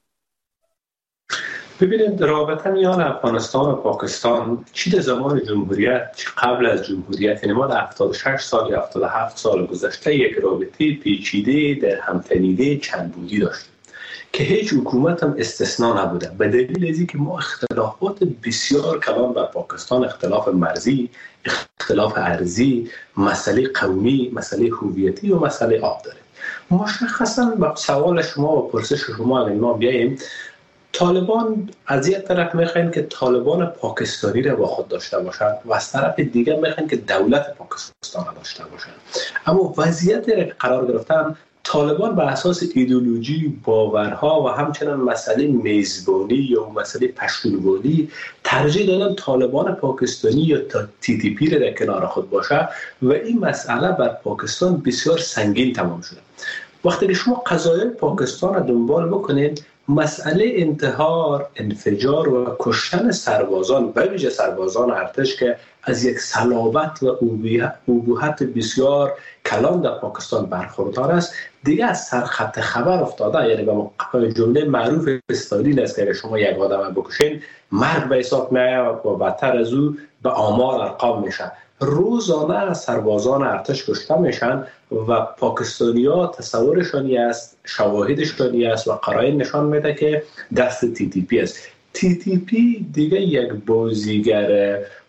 ببینید، رابطه میان افغانستان و پاکستان چی در زمان جمهوریت، چی قبل از جمهوریت، یعنی ما در هفتاد و شش سال یا هفتاد و هفت سال گذشته یک رابطه پیچیده در همتنیده چند بودی داشت که هیچ حکومت هم استثناء نبوده، به دلیل از اینکه ما اختلافات بسیار کلان با پاکستان، اختلاف مرزی، اختلاف ارضی، مسئله قومی، مسئله هویتی و مسئله آب داریم. مشخصا با سوال شما و پرسش شما اگر ما بیاییم، طالبان از یک طرف میخواین که طالبان پاکستانی را با خود داشته باشند و از طرف دیگر میخواین که دولت پاکستان را داشته باشند. اما وضعیتی را که قرار گرفتن، طالبان به اساس ایدئولوژی، باورها و همچنین مسئله میزبانی یا مسئله پشتونوانی ترجیح دادن طالبان پاکستانی یا تی تی پی را در کنار خود باشه و این مسئله بر پاکستان بسیار سنگین تمام شده. وقتی که شما قضایای پاکستان را دنبال بکنید، مسئله انتحار، انفجار و کشتن سربازان، به ویژه سربازان ارتش که از یک صلابت و ابهت بسیار کلان در پاکستان برخوردار است، دیگه از سرخط خبر افتاده. یعنی به جمله معروف استالین است که اگر شما یک آدم بکشین، مرگ به حساب میاد و بدتر از او به آمار ارقام میشه. روزانه سربازان ارتش کشته میشن و پاکستانی‌ها تصورشانی است، شواهدشانی است و قرائن نشان میده که دست تی تی پی است. تی تی پی دیگه یک بازیگر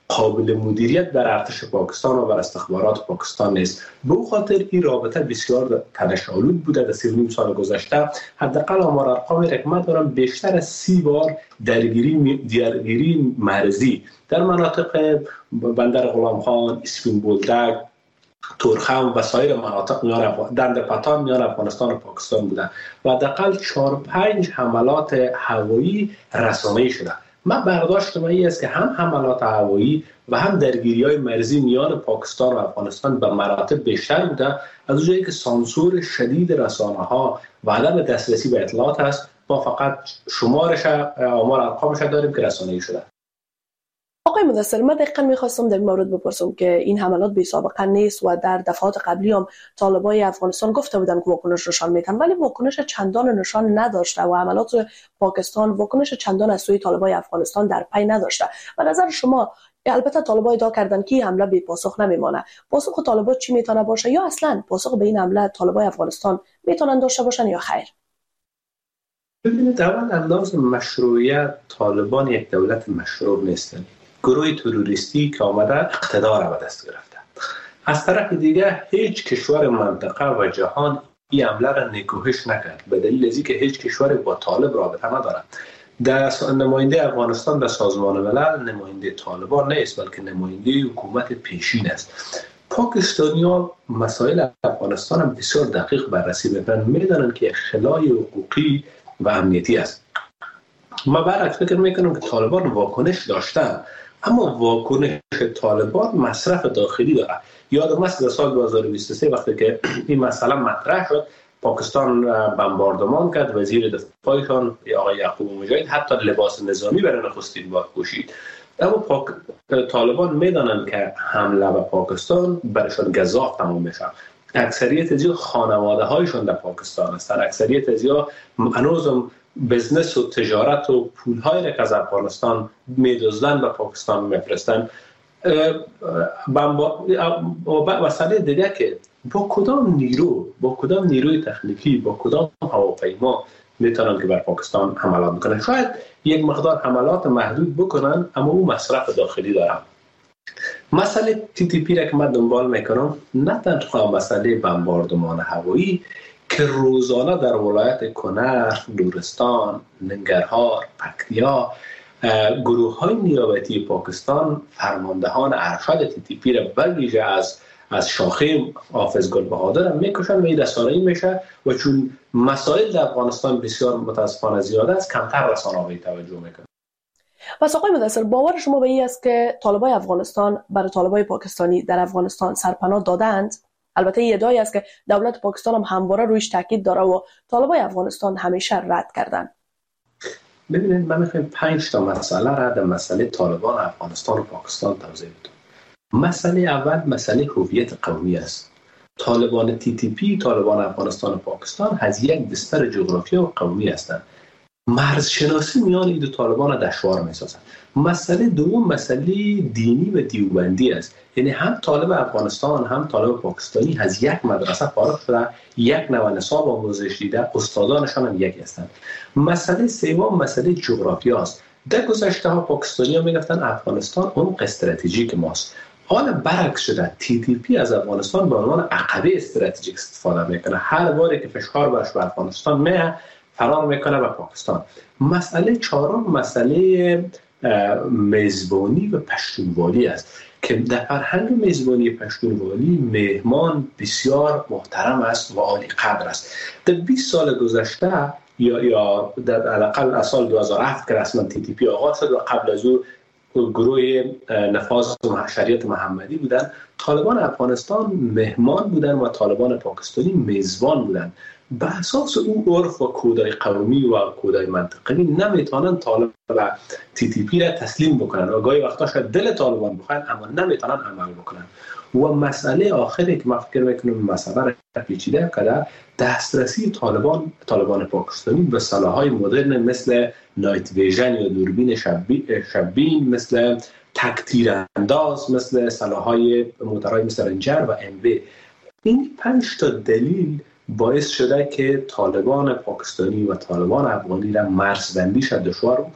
قابل مدیریت در ارتش پاکستان و بر استخبارات پاکستان نیست. به او خاطر این رابطه بسیار تنش‌آلود بوده در سی و نیم سال گذشته. حداقل آمار ارقامی را که من دارم بیشتر از سی بار درگیری درگیری مرزی در مناطق بندر غلام خان، اسفین بولدک، تورخم و سایر مناطق میان دندپتان میان افغانستان و پاکستان بوده و حداقل چهار پنج حملات هوایی رسانه‌ای شده. من برداشتم این است که هم حملات هوایی و هم درگیری‌های مرزی میان پاکستان و افغانستان به مراتب بیشتر بوده، از اونجایی که سانسور شدید رسانه‌ها و عدم دسترسی به اطلاعات است. ما فقط شمارش آمار ارقامش داریم که رسانه‌ای شده. آقای مدثر، من دقیقاً می‌خواستم در این مورد بپرسم که این حملات بی سابقه نیست و در دفعات قبلی هم طالبای افغانستان گفته بودن که واکنش نشان میدن، ولی واکنش چندان نشان نداشته و حملات پاکستان واکنش چندان از سوی طالبای افغانستان در پی نداشته. و نظر شما، البته طالبا ادعا کردن که حمله بی پاسخ نمیمانه، پاسخ طالبا چی میتونه باشه یا اصلا پاسخ به این حمله طالبای افغانستان میتونن داشته باشن یا خیر؟ ببینید، اول انداز مشروعیت طالبان یک دولت مشروع نیستند. گروه تروریستی که آمده اقتدار را به دست گرفته. از طرف دیگه هیچ کشور منطقه و جهان این حمله را نکوهش نکرد، به دلیل از اینکه هیچ کشور با طالب رابطه ندارد. در نماینده افغانستان در سازمان ملل نماینده طالبان نیست، بلکه نماینده حکومت پیشین است. پاکستانی‌ها مسائل افغانستان هم بسیار دقیق بررسی می‌کنند، می‌دانند که خلای حقوقی و امنیتی است. ما برعکس فکر می‌کنم که طالبان واکنش داشتن، اما واکنش طالبان مصرف داخلی داره. یادم است در سال دو هزار و بیست و سه وقتی که این مسئله مطرح شد، پاکستان بمباردمان کرد، وزیر دفاعشان آقای یعقوب مجاهد حتی لباس نظامی برای نخستین بار پوشید. اما پاک... طالبان میدانند که حمله به پاکستان برایشان گزاف تمام میشه. اکثریت از خانواده هایشان در پاکستان هستند. اکثریت از هنوزم بزنس و تجارت و پول‌هایی را که از افغانستان می‌دزدن به پاکستان می‌فرستن. مسئله دیگه که با کدام نیرو، با کدام نیروی تکنیکی، با کدام هواپیما میتونن که بر پاکستان حملات بکنن. شاید یک مقدار حملات محدود بکنن، اما او مصرف داخلی دارن. مسئله تی تی پی را که من دنبال میکنم، نه تنها مسئله بمباردمان هوایی که روزانه در ولایت کنر، نورستان، ننگرهار، پکتیا گروه های نیابتی پاکستان فرماندهان ارشد تی تی پی را بویژه از از شاخه حافظ گل بهادر هم میکشن و این رسانه‌ای میشه و چون مسائل در افغانستان بسیار متاسفانه زیاده است، کمتر رسانه‌ای توجه میکنه. پس آقای مدثر، باور شما به این است که طالبای افغانستان برای طالبای پاکستانی در افغانستان سرپناه دادند؟ البته این ادعایی است که دولت پاکستان هم همواره رویش تاکید داره و طالبای افغانستان همیشه رد کردن. ببینید، من میخوایم پنج تا مسئله را در مسئله طالبان افغانستان و پاکستان توضیح بدم. مسئله اول مسئله هویت قومی است. طالبان تی تی پی، طالبان افغانستان و پاکستان از یک بستر جغرافیایی و قومی هستند. مرزشناسی میان این دو طالبان را دشوار می‌سازد. مسئله دوم مسئله دینی و دیوبندی است. یعنی هم طالب افغانستان هم طالب پاکستانی از یک مدرسه فارغ شده، یک نوع نصاب آموزش دیده، استادانشان هم یک هستند. مسئله سوم مسئله جغرافیا است. در گذشته ها پاکستانی ها میگفتن افغانستان عمق استراتژیک ماست. حالا برعکس شده، تی تی پی از افغانستان به عنوان عقبه استراتژیک استفاده میکنه. هر باری که فشار برش به افغانستان میه، فرار میکنه به پاکستان. مسئله چهارم مسئله میزبانی و پشتونوالی است که در فرهنگ میزبانی پشتونوالی مهمان بسیار محترم است و عالی قدر است. در بیست سال گذشته یا یا در حداقل از سال دو هزار و هفت که رسما تی تی پی آغاز شد و قبل از او گروه نفاذ شریعت محمدی بودن، طالبان افغانستان مهمان بودن و طالبان پاکستانی میزبان بودن. به اساس اون عرف و کودای قومی و کودای منطقی نمیتونن طالب و تی تی پی را تسلیم بکنن و گاهی وقتا شاید دل طالبان بخواهد اما نمیتونن عمل بکنن. و مسئله آخری که من فکر میکنم مسئله را پیچیده کرده، دسترسی طالبان طالبان پاکستانی به سلاح‌های مدرن مثل نایت ویژن یا دوربین شبین، مثل تکتیر انداز، مثل سلاح‌های موتورهای مثل رنجر و ام وی. این پنج تا دلیل باعث شده که طالبان پاکستانی و طالبان افغانی را مرزبندیش دشوار بکنه.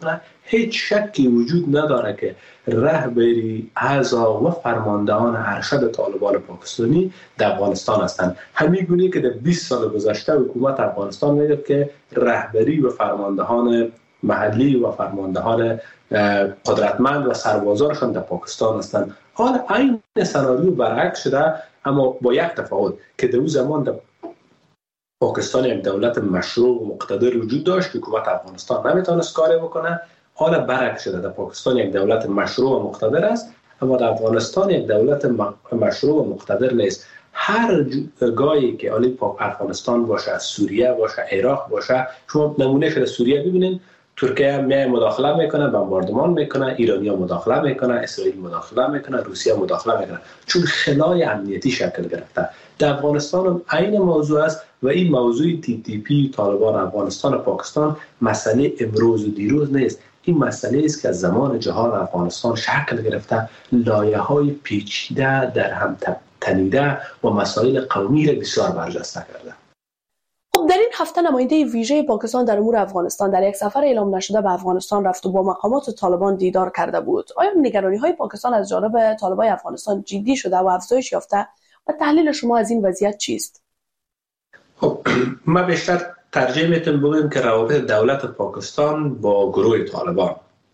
هیچ شکی وجود نداره که رهبری اعضا و فرماندهان ارشد طالبان پاکستانی در افغانستان هستند. همین گونه که در بیست سال گذشته حکومت افغانستان میگه که رهبری و فرماندهان محلی و فرماندهان قدرتمند و سربازانشان در پاکستان هستند. حالا این سناریو برعکس شده، اما با یک تفاوت که در اون زمان در پاکستان یک دولت مشروع و مقتدر وجود داشت که حکومت افغانستان نمیتونست کاری بکنه. حالا برعکس شده، در پاکستان یک دولت مشروع و مقتدر است، اما در افغانستان یک دولت مشروع و مقتدر نیست. هر جایی که علی پاک افغانستان باشه، سوریه باشه، عراق باشه، شما نمونه شده سوریه ببینید، ترکیه میای مداخله میکنه، بمباردمان میکنه، ایرانیا مداخله میکنه، اسرائیل مداخله میکنه، روسیه مداخله میکنه، چون خلای امنیتی شکل گرفته. در افغانستان هم عین موضوع است و این موضوع تی تی پی، طالبان افغانستان و پاکستان مسئله امروز و دیروز نیست. این مسئله است که از زمان جهان افغانستان شکل گرفته، لایه‌های پیچیده در هم تنیده و مسائل قومی را بسیار برجسته کرده. خب در این هفته نماینده ویژه پاکستان در امور افغانستان در یک سفر اعلام نشده به افغانستان رفت و با مقامات طالبان دیدار کرده بود. آیا نگرانی‌های پاکستان از جانب طالبان افغانستان جدی شده و افزایش یافته و تحلیل شما از این وضعیت چیست؟ خب ما بیشتر ترجیح میتونم بگم که روابط دولت پاکستان با گروه طالبان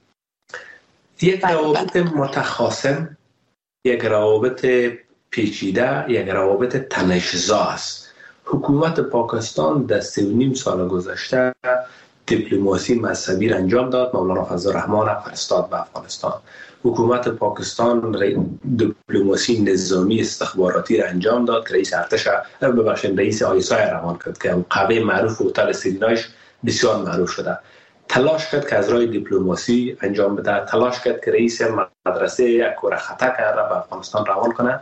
یک روابط متخاصم، یک روابط پیچیده، یک روابط تنش‌زا است. حکومت پاکستان در سه و نیم سال گذشته دیپلماسی مذهبی را انجام داد. مولانا فضل الرحمن فرستاد به افغانستان. حکومت پاکستان دیپلماسی نظامی استخباراتی را انجام داد که رئیس ارتش ببخشید رئیس آیسای روان کرد که قوه معروف هتل سیرینایش بسیار معروف شده. تلاش کرد که از راه دیپلماسی انجام بده، تلاش کرد که رئیس مدرسه یک کره خطا کرده به افغانستان روان کنه.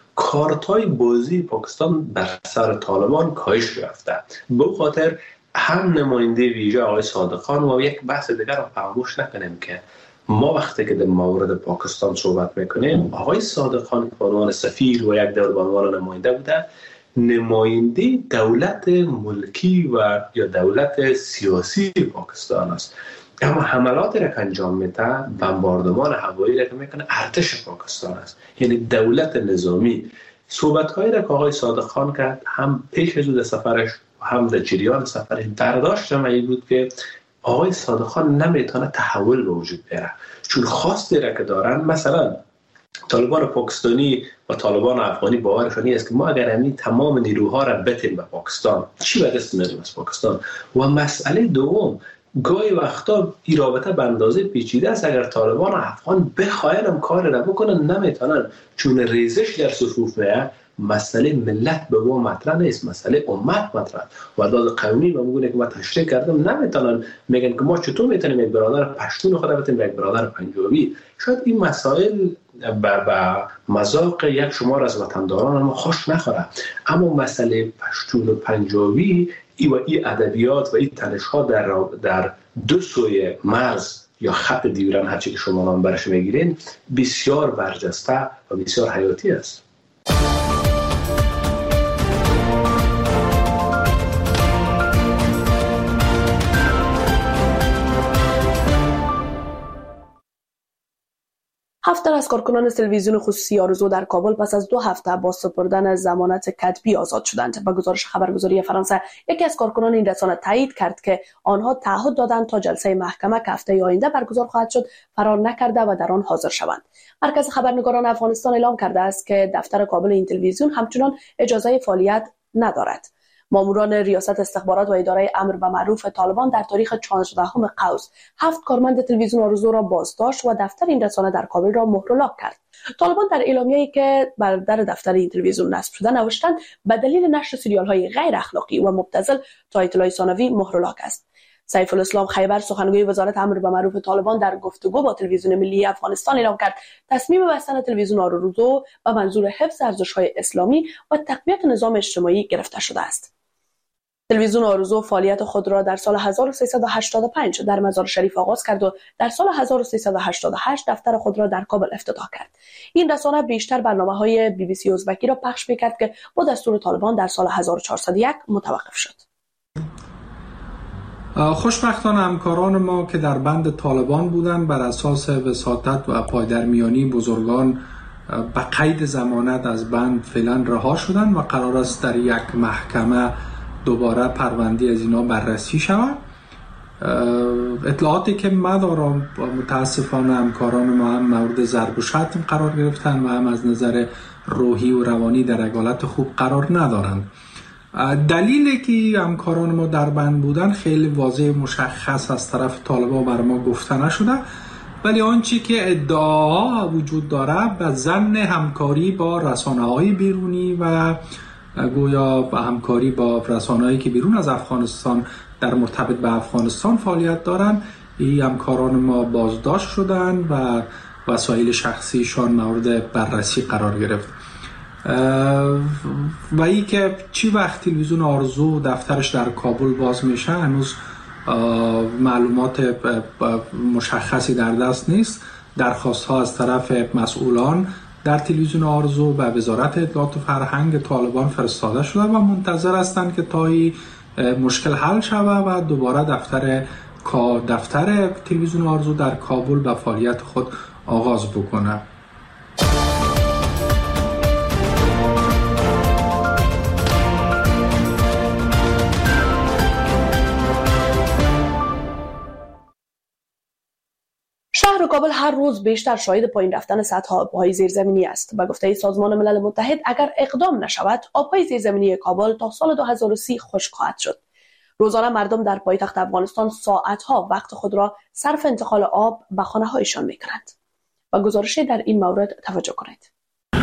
کارتای بازی پاکستان بر سر طالبان کاهش یافته. به خاطر هم نماینده ویژه آقای صادقان و یک بحث دیگر رو فراموش نکنیم که ما وقتی که در مورد پاکستان صحبت میکنیم، آقای صادقان به عنوان سفیر و یک دور به عنوان نماینده بوده، نماینده دولت ملکی و یا دولت سیاسی پاکستان است. اما حملاتی را که انجام میده، بمباردمان هوایی را که میکنه ارتش پاکستان است، یعنی دولت نظامی. صحبت‌هایی را که آقای صادقان کرد هم پیش از او سفرش هم در جریان سفرش برداشت این بود که آقای صادقان نمیتونه تحول به وجود بیاره، چون خواستی را که دارن، مثلا طالبان پاکستانی و طالبان افغانی باورشون است که ما اگر همین تمام نیروها را بتیم به پاکستان، چی به دست میاریم از پاکستان؟ و مسئله دوم، گاهی وقتا این رابطه به اندازه پیچیده است، اگر طالبان افغان بخواین هم کار را بکنن نمیتونن، چون ریزش در صفوف میه. مسئله ملت به ما مطرح نیست، مسئله امت مطرح. وحدت قومی و میگونه که ما تشریح کردم نمیتونن، میگن که ما چطور میتونیم یک برادر پشتون خود بتیم یک برادر پنجابی. شاید این مسائل به مذاق یک شمار از وطنداران ما خوش نخوره، اما مسئله پشتون و پنجابی ای و ای ادبیات و ای تنش‌ها در در دو سوی مرز یا خط دیورن هرچی که شما نام برش میگیرین بسیار برجسته و بسیار حیاتی است. هفت تن از کارکنان تلویزیون خصوصی آرزو در کابل پس از دو هفته با سپردن ضمانت کتبی آزاد شدند. با گزارش خبرگزاری فرانسه، یکی از کارکنان این رسانه تایید کرد که آنها تعهد دادند تا جلسه محکمه که هفته آینده برگزار خواهد شد فرار نکرده و در آن حاضر شوند. مرکز خبرنگاران افغانستان اعلام کرده است که دفتر کابل این تلویزیون همچنان اجازه فعالیت ندارد. ماموران ریاست استخبارات و اداره امر به معروف طالبان در تاریخ چهاردهم قوس هفت کارمند تلویزیون آرزو را بازداشت و دفتر این رسانه در کابل را مهر و لاک کرد. طالبان در اعلامیه‌ای که بر در دفتر این تلویزیون نصب شده نوشتند به دلیل نشر سریال‌های غیر اخلاقی و مبتذل تا اطلاع ثانوی مهر و لاک است. سیف الاسلام خیبر، سخنگوی وزارت امر به معروف طالبان، در گفتگو با تلویزیون ملی افغانستان اعلام کرد تصمیم بستن تلویزیون آرزو به منظور حفظ ارزش‌های اسلامی و تقویت نظام اجتماعی گرفته شده است. تلویزیون آرزو فعالیت خود را در سال هزار و سیصد و هشتاد و پنج در مزار شریف آغاز کرد و در سال هزار و سیصد و هشتاد و هشت دفتر خود را در کابل افتتاح کرد. این رسانه بیشتر برنامه‌های بی بی سی ازبکی را پخش می‌کرد که با دستور طالبان در سال هزار و چهارصد و یک متوقف شد. خوشبختانه همکاران ما که در بند طالبان بودند بر اساس وساطت و پایدرمیانی بزرگان به قید ضمانت از بند فعلا رها شدند و قرار است در یک محکمه دوباره پرونده از اینا بررسی شود. اطلاعاتی که ما دارم متاسفانه همکاران ما هم مورد ضرب و شتم قرار گرفتن و هم از نظر روحی و روانی در یک حالت خوب قرار ندارند. دلیلی که همکاران ما در بند بودن خیلی واضح مشخص از طرف طالبان بر ما گفته نشده، ولی آنچه که ادعاها وجود داره به ضمن همکاری با رسانه‌های بیرونی و گویا با همکاری با رسانه‌هایی که بیرون از افغانستان در مرتبط به افغانستان فعالیت دارند، این همکاران ما بازداشت شدند و وسایل شخصیشان مورد بررسی قرار گرفت. و ای که چی وقت تلویزیون آرزو دفترش در کابل باز میشه هنوز معلومات مشخصی در دست نیست. درخواست ها از طرف مسئولان در تلویزیون آرزو و وزارت اطلاعات و فرهنگ طالبان فرستاده شده و منتظر هستند که تا این مشکل حل شود و دوباره دفتر دفتر تلویزیون آرزو در کابل به فعالیت خود آغاز بکنه. شهر کابل هر روز بیشتر شاهد پایین رفتن سطح آبهای زیرزمینی است. به گفته سازمان ملل متحد اگر اقدام نشود آبهای زیرزمینی کابل تا سال دو هزار و سی خشک خواهد شد. روزانه مردم در پایتخت افغانستان ساعتها وقت خود را صرف انتقال آب به خانه‌هایشان می‌کنند. و گزارشی در این مورد توجه کنید.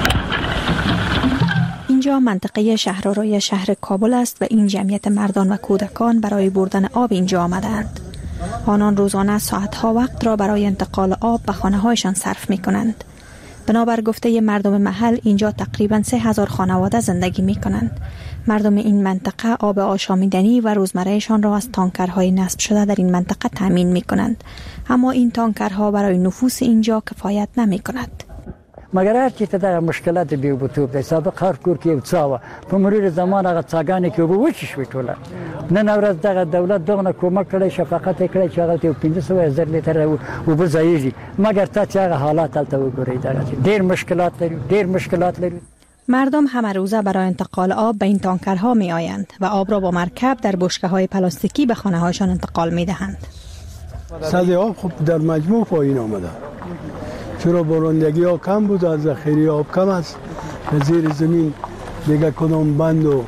اینجا منطقه شهرآرای شهر کابل است و این جمعیت مردان و کودکان برای بردن آب اینجا آمدند. آنان روزانه ساعتها وقت را برای انتقال آب به خانه‌هایشان صرف می‌کنند. بنابر گفته مردم محل اینجا تقریباً سه هزار خانواده زندگی می‌کنند. مردم این منطقه آب آشامیدنی و روزمرهشان را از تانکرهای نصب شده در این منطقه تامین می‌کنند. اما این تانکرها برای نفوس اینجا کفایت نمی‌کند. مگر هر چی ته د مشکلات به وبتوب د سابق هر کور کې وڅاوه په مرور زمان هغه څاګانې کې وبوچ شوي ټوله نن ورځ دغه دولت دغه کومک کړی شفقت کړی چې هغه ته پنځه سوه زر لیتر وبځایږي مگر تا چې هغه حالات تلته وګورئ دغه ډېر مشکلات لري ډېر مشکلات لري. مردم همه روزه برای انتقال آب به این تانکرها می آیند و آب را با مرکب در بشکه‌های پلاستیکی به خانه‌هایشان انتقال می دهند. سطح آب خب در مجموع پایین آمده. چرا بارندگی ها کم بود، از ذخیره آب کم است، زیر زمین دیگه کدام بند و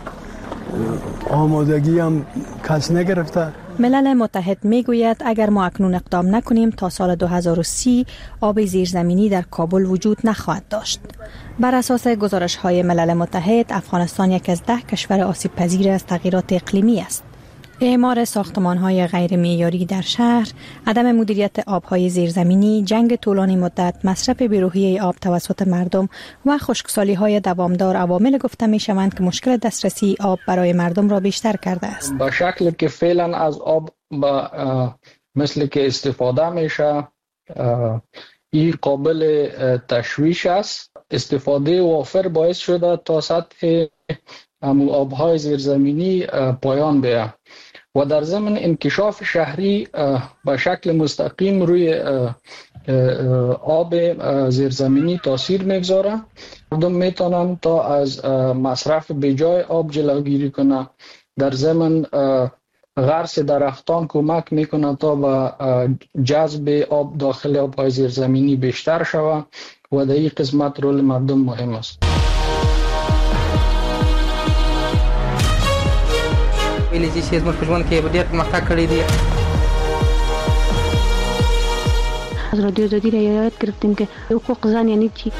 آمادگی هم کس نگرفته. ملل متحد میگوید اگر ما اکنون اقدام نکنیم تا سال دو هزار و سی آب زیرزمینی در کابل وجود نخواهد داشت. بر اساس گزارش های ملل متحد افغانستان یک از ده کشور آسیب پذیر از تغییرات اقلیمی است. اعمار ساختمان‌های غیر معیاری در شهر، عدم مدیریت آب‌های زیرزمینی، جنگ طولانی مدت، مصرف بی‌روحی آب توسط مردم و خشکسالی‌های دوامدار عوامل گفته می‌شوند که مشکل دسترسی آب برای مردم را بیشتر کرده است. با شکلی که فعلا از آب با مثل که استفاده میشه این قابل تشویش است. استفاده وافر باعث شده تا سطح آب‌های زیرزمینی پایان بیاید و در ضمن انکشاف شهری به شکل مستقیم روی آب زیرزمینی تاثیر میگذاره. مردم میتونن تا از مصرف بیجای آب جلوگیری کنه. در ضمن غرس درختان کمک میکنه تا به جذب آب داخل آب‌های زیرزمینی بیشتر شود و در این قسمت رول مردم مهم است. ویلې چې زموږ په ژوند کې ډېر پرمختګ کړی دی. از رادیو آزادی را یاد گرفتیم که حقوق زن یعنی چی.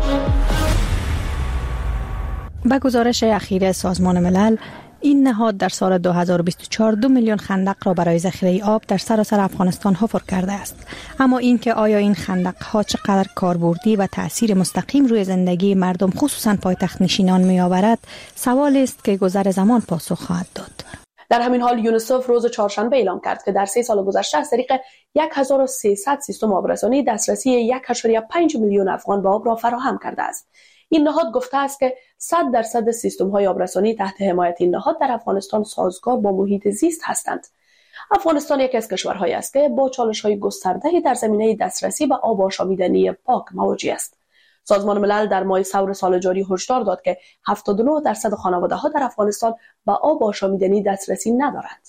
با گزارش اخیر سازمان ملل این نهاد در سال دو هزار و بیست و چهار دو میلیون خندق را برای ذخیره آب در سراسر افغانستان حفر کرده است. اما این که آیا این خندق ها چقدر کاربردی و تأثیر مستقیم روی زندگی مردم خصوصا پایتخت نشینان می آورد سوالی است که گذر زمان پاسخ خواهد داد. در همین حال یونیسف روز چهارشنبه اعلام کرد که در سه سال گذشته از طریق هزار و سیصد سیستم آبرسانی دسترسی یک و پنج میلیون افغان به آب را فراهم کرده است. این نهاد گفته است که صد درصد سیستم های آبرسانی تحت حمایت این نهاد در افغانستان سازگار با محیط زیست هستند. افغانستان یکی از کشورهایی است که با چالش‌های گسترده‌ای در زمینه دسترسی به آب آشامیدنی پاک مواجه است. سازمان ملل در ماه ثور سال جاری هشدار داد که هفتاد و نه درصد خانواده‌ها در افغانستان به آب آشامیدنی دسترسی ندارند.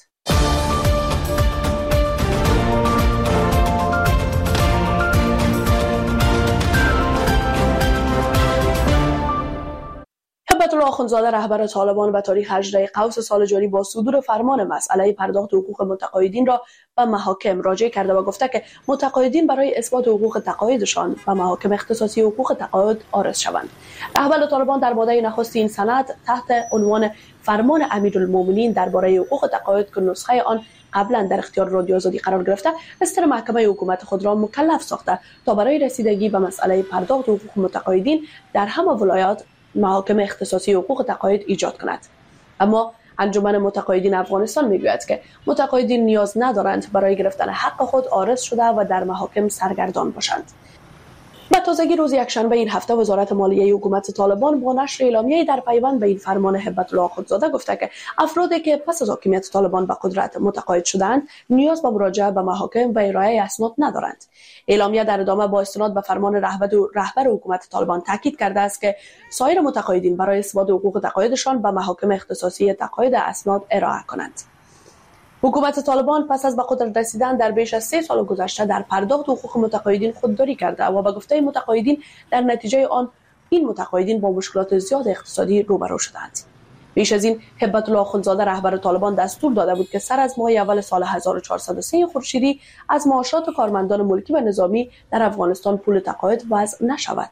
هبت الله آخوندزاده رهبر طالبان به تاریخ هجده قوس سال جاری با صدور فرمان مسئله پرداخت حقوق متقاعدین را به محاکم راجع کرده و گفته که متقاعدین برای اثبات حقوق تقاعدشان به محاکم اختصاصی حقوق تقاعد عارض شوند. رهبر طالبان در ماده نخست این سند تحت عنوان فرمان امیرالمومنین درباره حقوق تقاعد که نسخه آن قبلا در اختیار رادیو آزادی قرار گرفته استر محکمه حکومت خود را مکلف ساخته تا برای رسیدگی به مسئله پرداخت حقوق متقاعدین در همه ولایات محاکم اختصاصی حقوق تقاعد ایجاد کند. اما انجمن متقاعدین افغانستان میگوید که متقاعدین نیاز ندارند برای گرفتن حق خود عارض شده و در محاکم سرگردان باشند. به تازگی روز یکشنبه این هفته وزارت مالیه حکومت طالبان با نشر اعلامیه‌ای در پیوند به این فرمان هبت الله آخوندزاده گفته که افرادی که پس از حاکمیت طالبان به قدرت متقاعد شدند نیاز به مراجعه به محاکم و ارائه اسناد ندارند. اعلامیه در ادامه با استناد به فرمان رهبر رهبر حکومت طالبان تاکید کرده است که سایر متقاعدین برای اثبات حقوق تقاعدشان به محاکم اختصاصی تقاعد اسناد ارائه کنند. حکومت طالبان پس از به قدرت رسیدن در بیش از سه سال گذشته در پرداخت حقوق متقاعدین خودداری کرده و به گفته متقاعدین در نتیجه آن این متقاعدین با مشکلات زیاد اقتصادی روبرو شدند. بیش از این هبت الله آخوندزاده رهبر طالبان دستور داده بود که سر از ماه اول سال هزار و چهارصد و سه خورشیدی از معاشات کارمندان ملکی و نظامی در افغانستان پول تقاعد وضع نشود.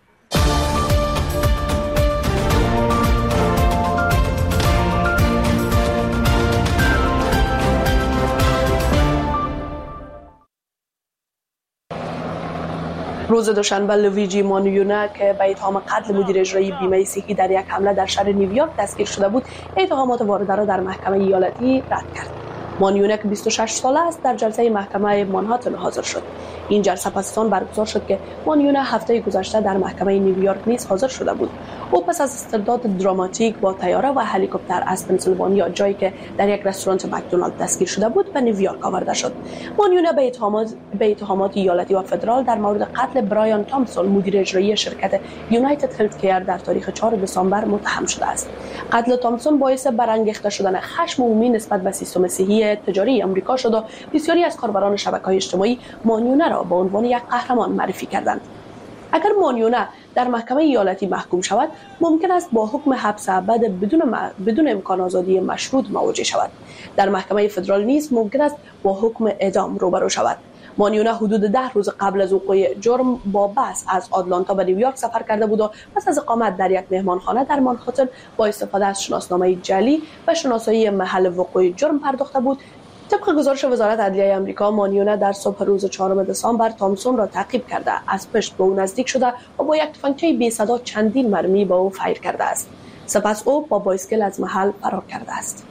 روز دوشنبه لویجی مانیونا که به اتهام قتل مدیر اجرایی بیمه صحی در یک حمله در شهر نیویورک دستگیر شده بود، اتهامات وارده را در محکمه ایالتی رد کرد. مانیونا که بیست و شش ساله است در جلسه محکمه منهاتن حاضر شد. این جلسه پس از آن برگزار شد که مانیونا هفته گذشته در محکمه نیویورک نیز حاضر شده بود. او پس از استرداد دراماتیک با طیاره و هلیکوپتر از پنسیلوانیا، جایی که در یک رستوران مکدونالد دستگیر شده بود، به نیویورک آورده شد. مانیونا به اتهامات به اتهامات ایالتی و فدرال در مورد قتل برایان تامسون مدیر اجرایی شرکت یونایتد هلت کیر در تاریخ چهارم دسامبر متهم شده است. قتل تامسون باعث برانگیخته شدن خشم عمومی نسبت به سیستم صحی تجاری آمریکا شد و بسیاری از کاربران شبکه‌های اجتماعی مانیونا را به عنوان یک قهرمان معرفی کردند. اگر مانیونا در محکمه ایالتی محکوم شود، ممکن است با حکم حبس ابد بدون م... بدون امکان آزادی مشروط مواجه شود. در محکمه فدرال نیز ممکن است با حکم اعدام روبرو شود. مانیونا حدود ده روز قبل از وقوع جرم با بس از آتلانتا به نیویورک سفر کرده بود و پس از اقامت در یک مهمانخانه در منهاتن با استفاده از شناسنامه جعلی و شناسایی محل وقوع جرم پرداخته بود. طبق گزارش وزارت عدلیه آمریکا، مانیونا در صبح روز چهارم دسامبر تامسون را تعقیب کرده، از پشت به او نزدیک شده و با یک تفنگچه بی صدا چندین مرمی به او فایر کرده است. سپس او با بایسکل از محل فرار کرده است.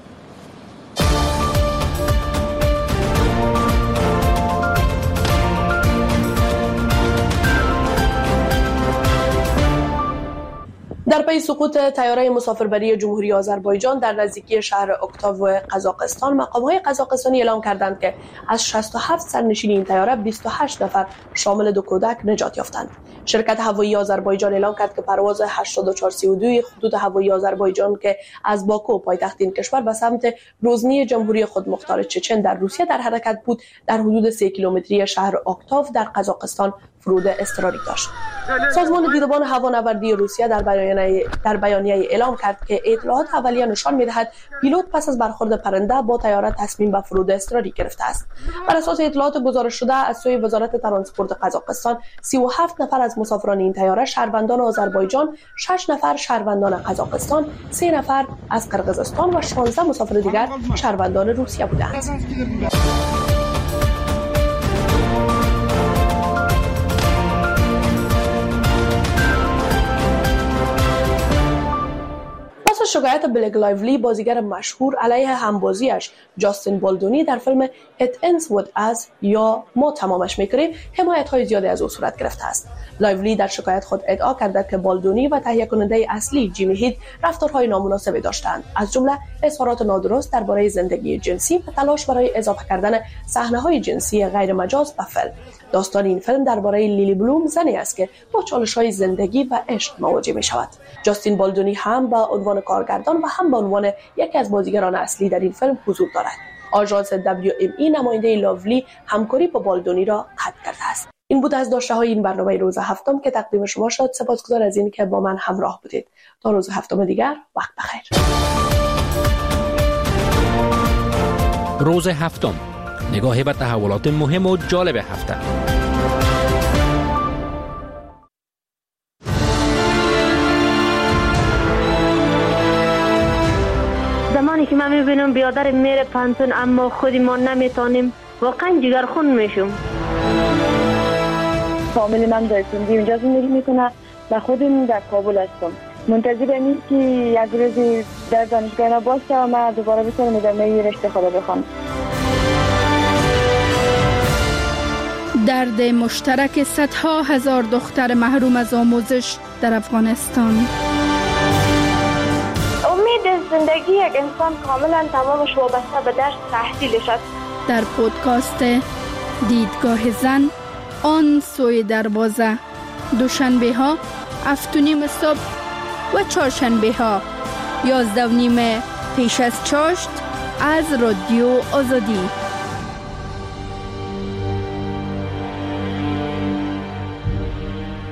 در پی سقوط طیاره مسافربری جمهوری آذربایجان در نزدیکی شهر اکتاو قزاقستان، مقام‌های قزاقستانی اعلام کردند که از شصت و هفت سرنشین این طیاره بیست و هشت نفر شامل دو کودک نجات یافتند. شرکت هوایی آذربایجان اعلام کرد که پرواز هشتاد و چهار سی و دو خطوط هوایی آذربایجان که از باکو پایتخت این کشور به سمت روزنی جمهوری خودمختار چچن در روسیه در حرکت بود، در حدود سه کیلومتری شهر اکتاو در قزاقستان فرود اضطراری داشت. سازمان دیدبان هوانوردی روسیه در بیانیه در بیانیه اعلام کرد که اطلاعات اولیه نشان می‌دهد پیلوت پس از برخورد پرنده با طیاره تصمیم به فرود اضطراری گرفته است. بر اساس اطلاعات گزارش شده از سوی وزارت ترانسپورت قزاقستان، سی و هفت نفر از مسافران این طیاره شهروندان آذربایجان، شش نفر شهروندان قزاقستان، سه نفر از قرقیزستان و شانزده مسافر دیگر شهروندان روسیه بودند. شکایت بلک لایولی بازیگر مشهور علیه همبازیش جاستین بالدونی در فیلم It Ends With Us یا ما تمامش میکنیم حمایت‌های زیادی از او صورت گرفته است. لایولی در شکایت خود ادعا کرده که بالدونی و تهیه کننده اصلی جیمی هید رفتارهای نامناسبی داشتند، از جمله اظهارات نادرست درباره زندگی جنسی و تلاش برای اضافه کردن صحنه‌های جنسی غیر مجاز به فیلم. داستان این فیلم درباره لیلی بلوم زنی است که با چالش‌های زندگی و عشق مواجه می‌شود. جاستین بالدونی هم به عنوان کارگردان و هم به عنوان یکی از بازیگران اصلی در این فیلم حضور دارد. آژانس دبلیو ام ای نماینده لایولی همکاری با بالدونی را قطع کرده است. این بود از داشته‌های این برنامه روز هفتم که تقدیم شما شد. سپاسگزار از این که با من همراه بودید. تا روز هفتم دیگر، وقت بخیر. روز هفتم، نگاهی به تحولات مهم و جالب هفته. زمانی که من میبینم بیادر میره پانتون اما خودی ما نمیتونیم، واقعا جگرخون میشم. فامیل من در سندی اونجا زندگی میکنه و خودم در کابل هستم. منتظر نیست که یک روزی در دانشگاه نباشه و من دوباره بتونم ادامه رشته خدا بخونم. درد مشترک صدها هزار دختر محروم از آموزش در افغانستان. امید زندگی یک انسان کاملا تمامش وابسته به درس تحصیلش است. در پودکاست دیدگاه زن، آن سوی دروازه، دوشنبه ها هفت و نیم صبح و چهارشنبه ها یازده و نیم پیش از چاشت از رادیو آزادی.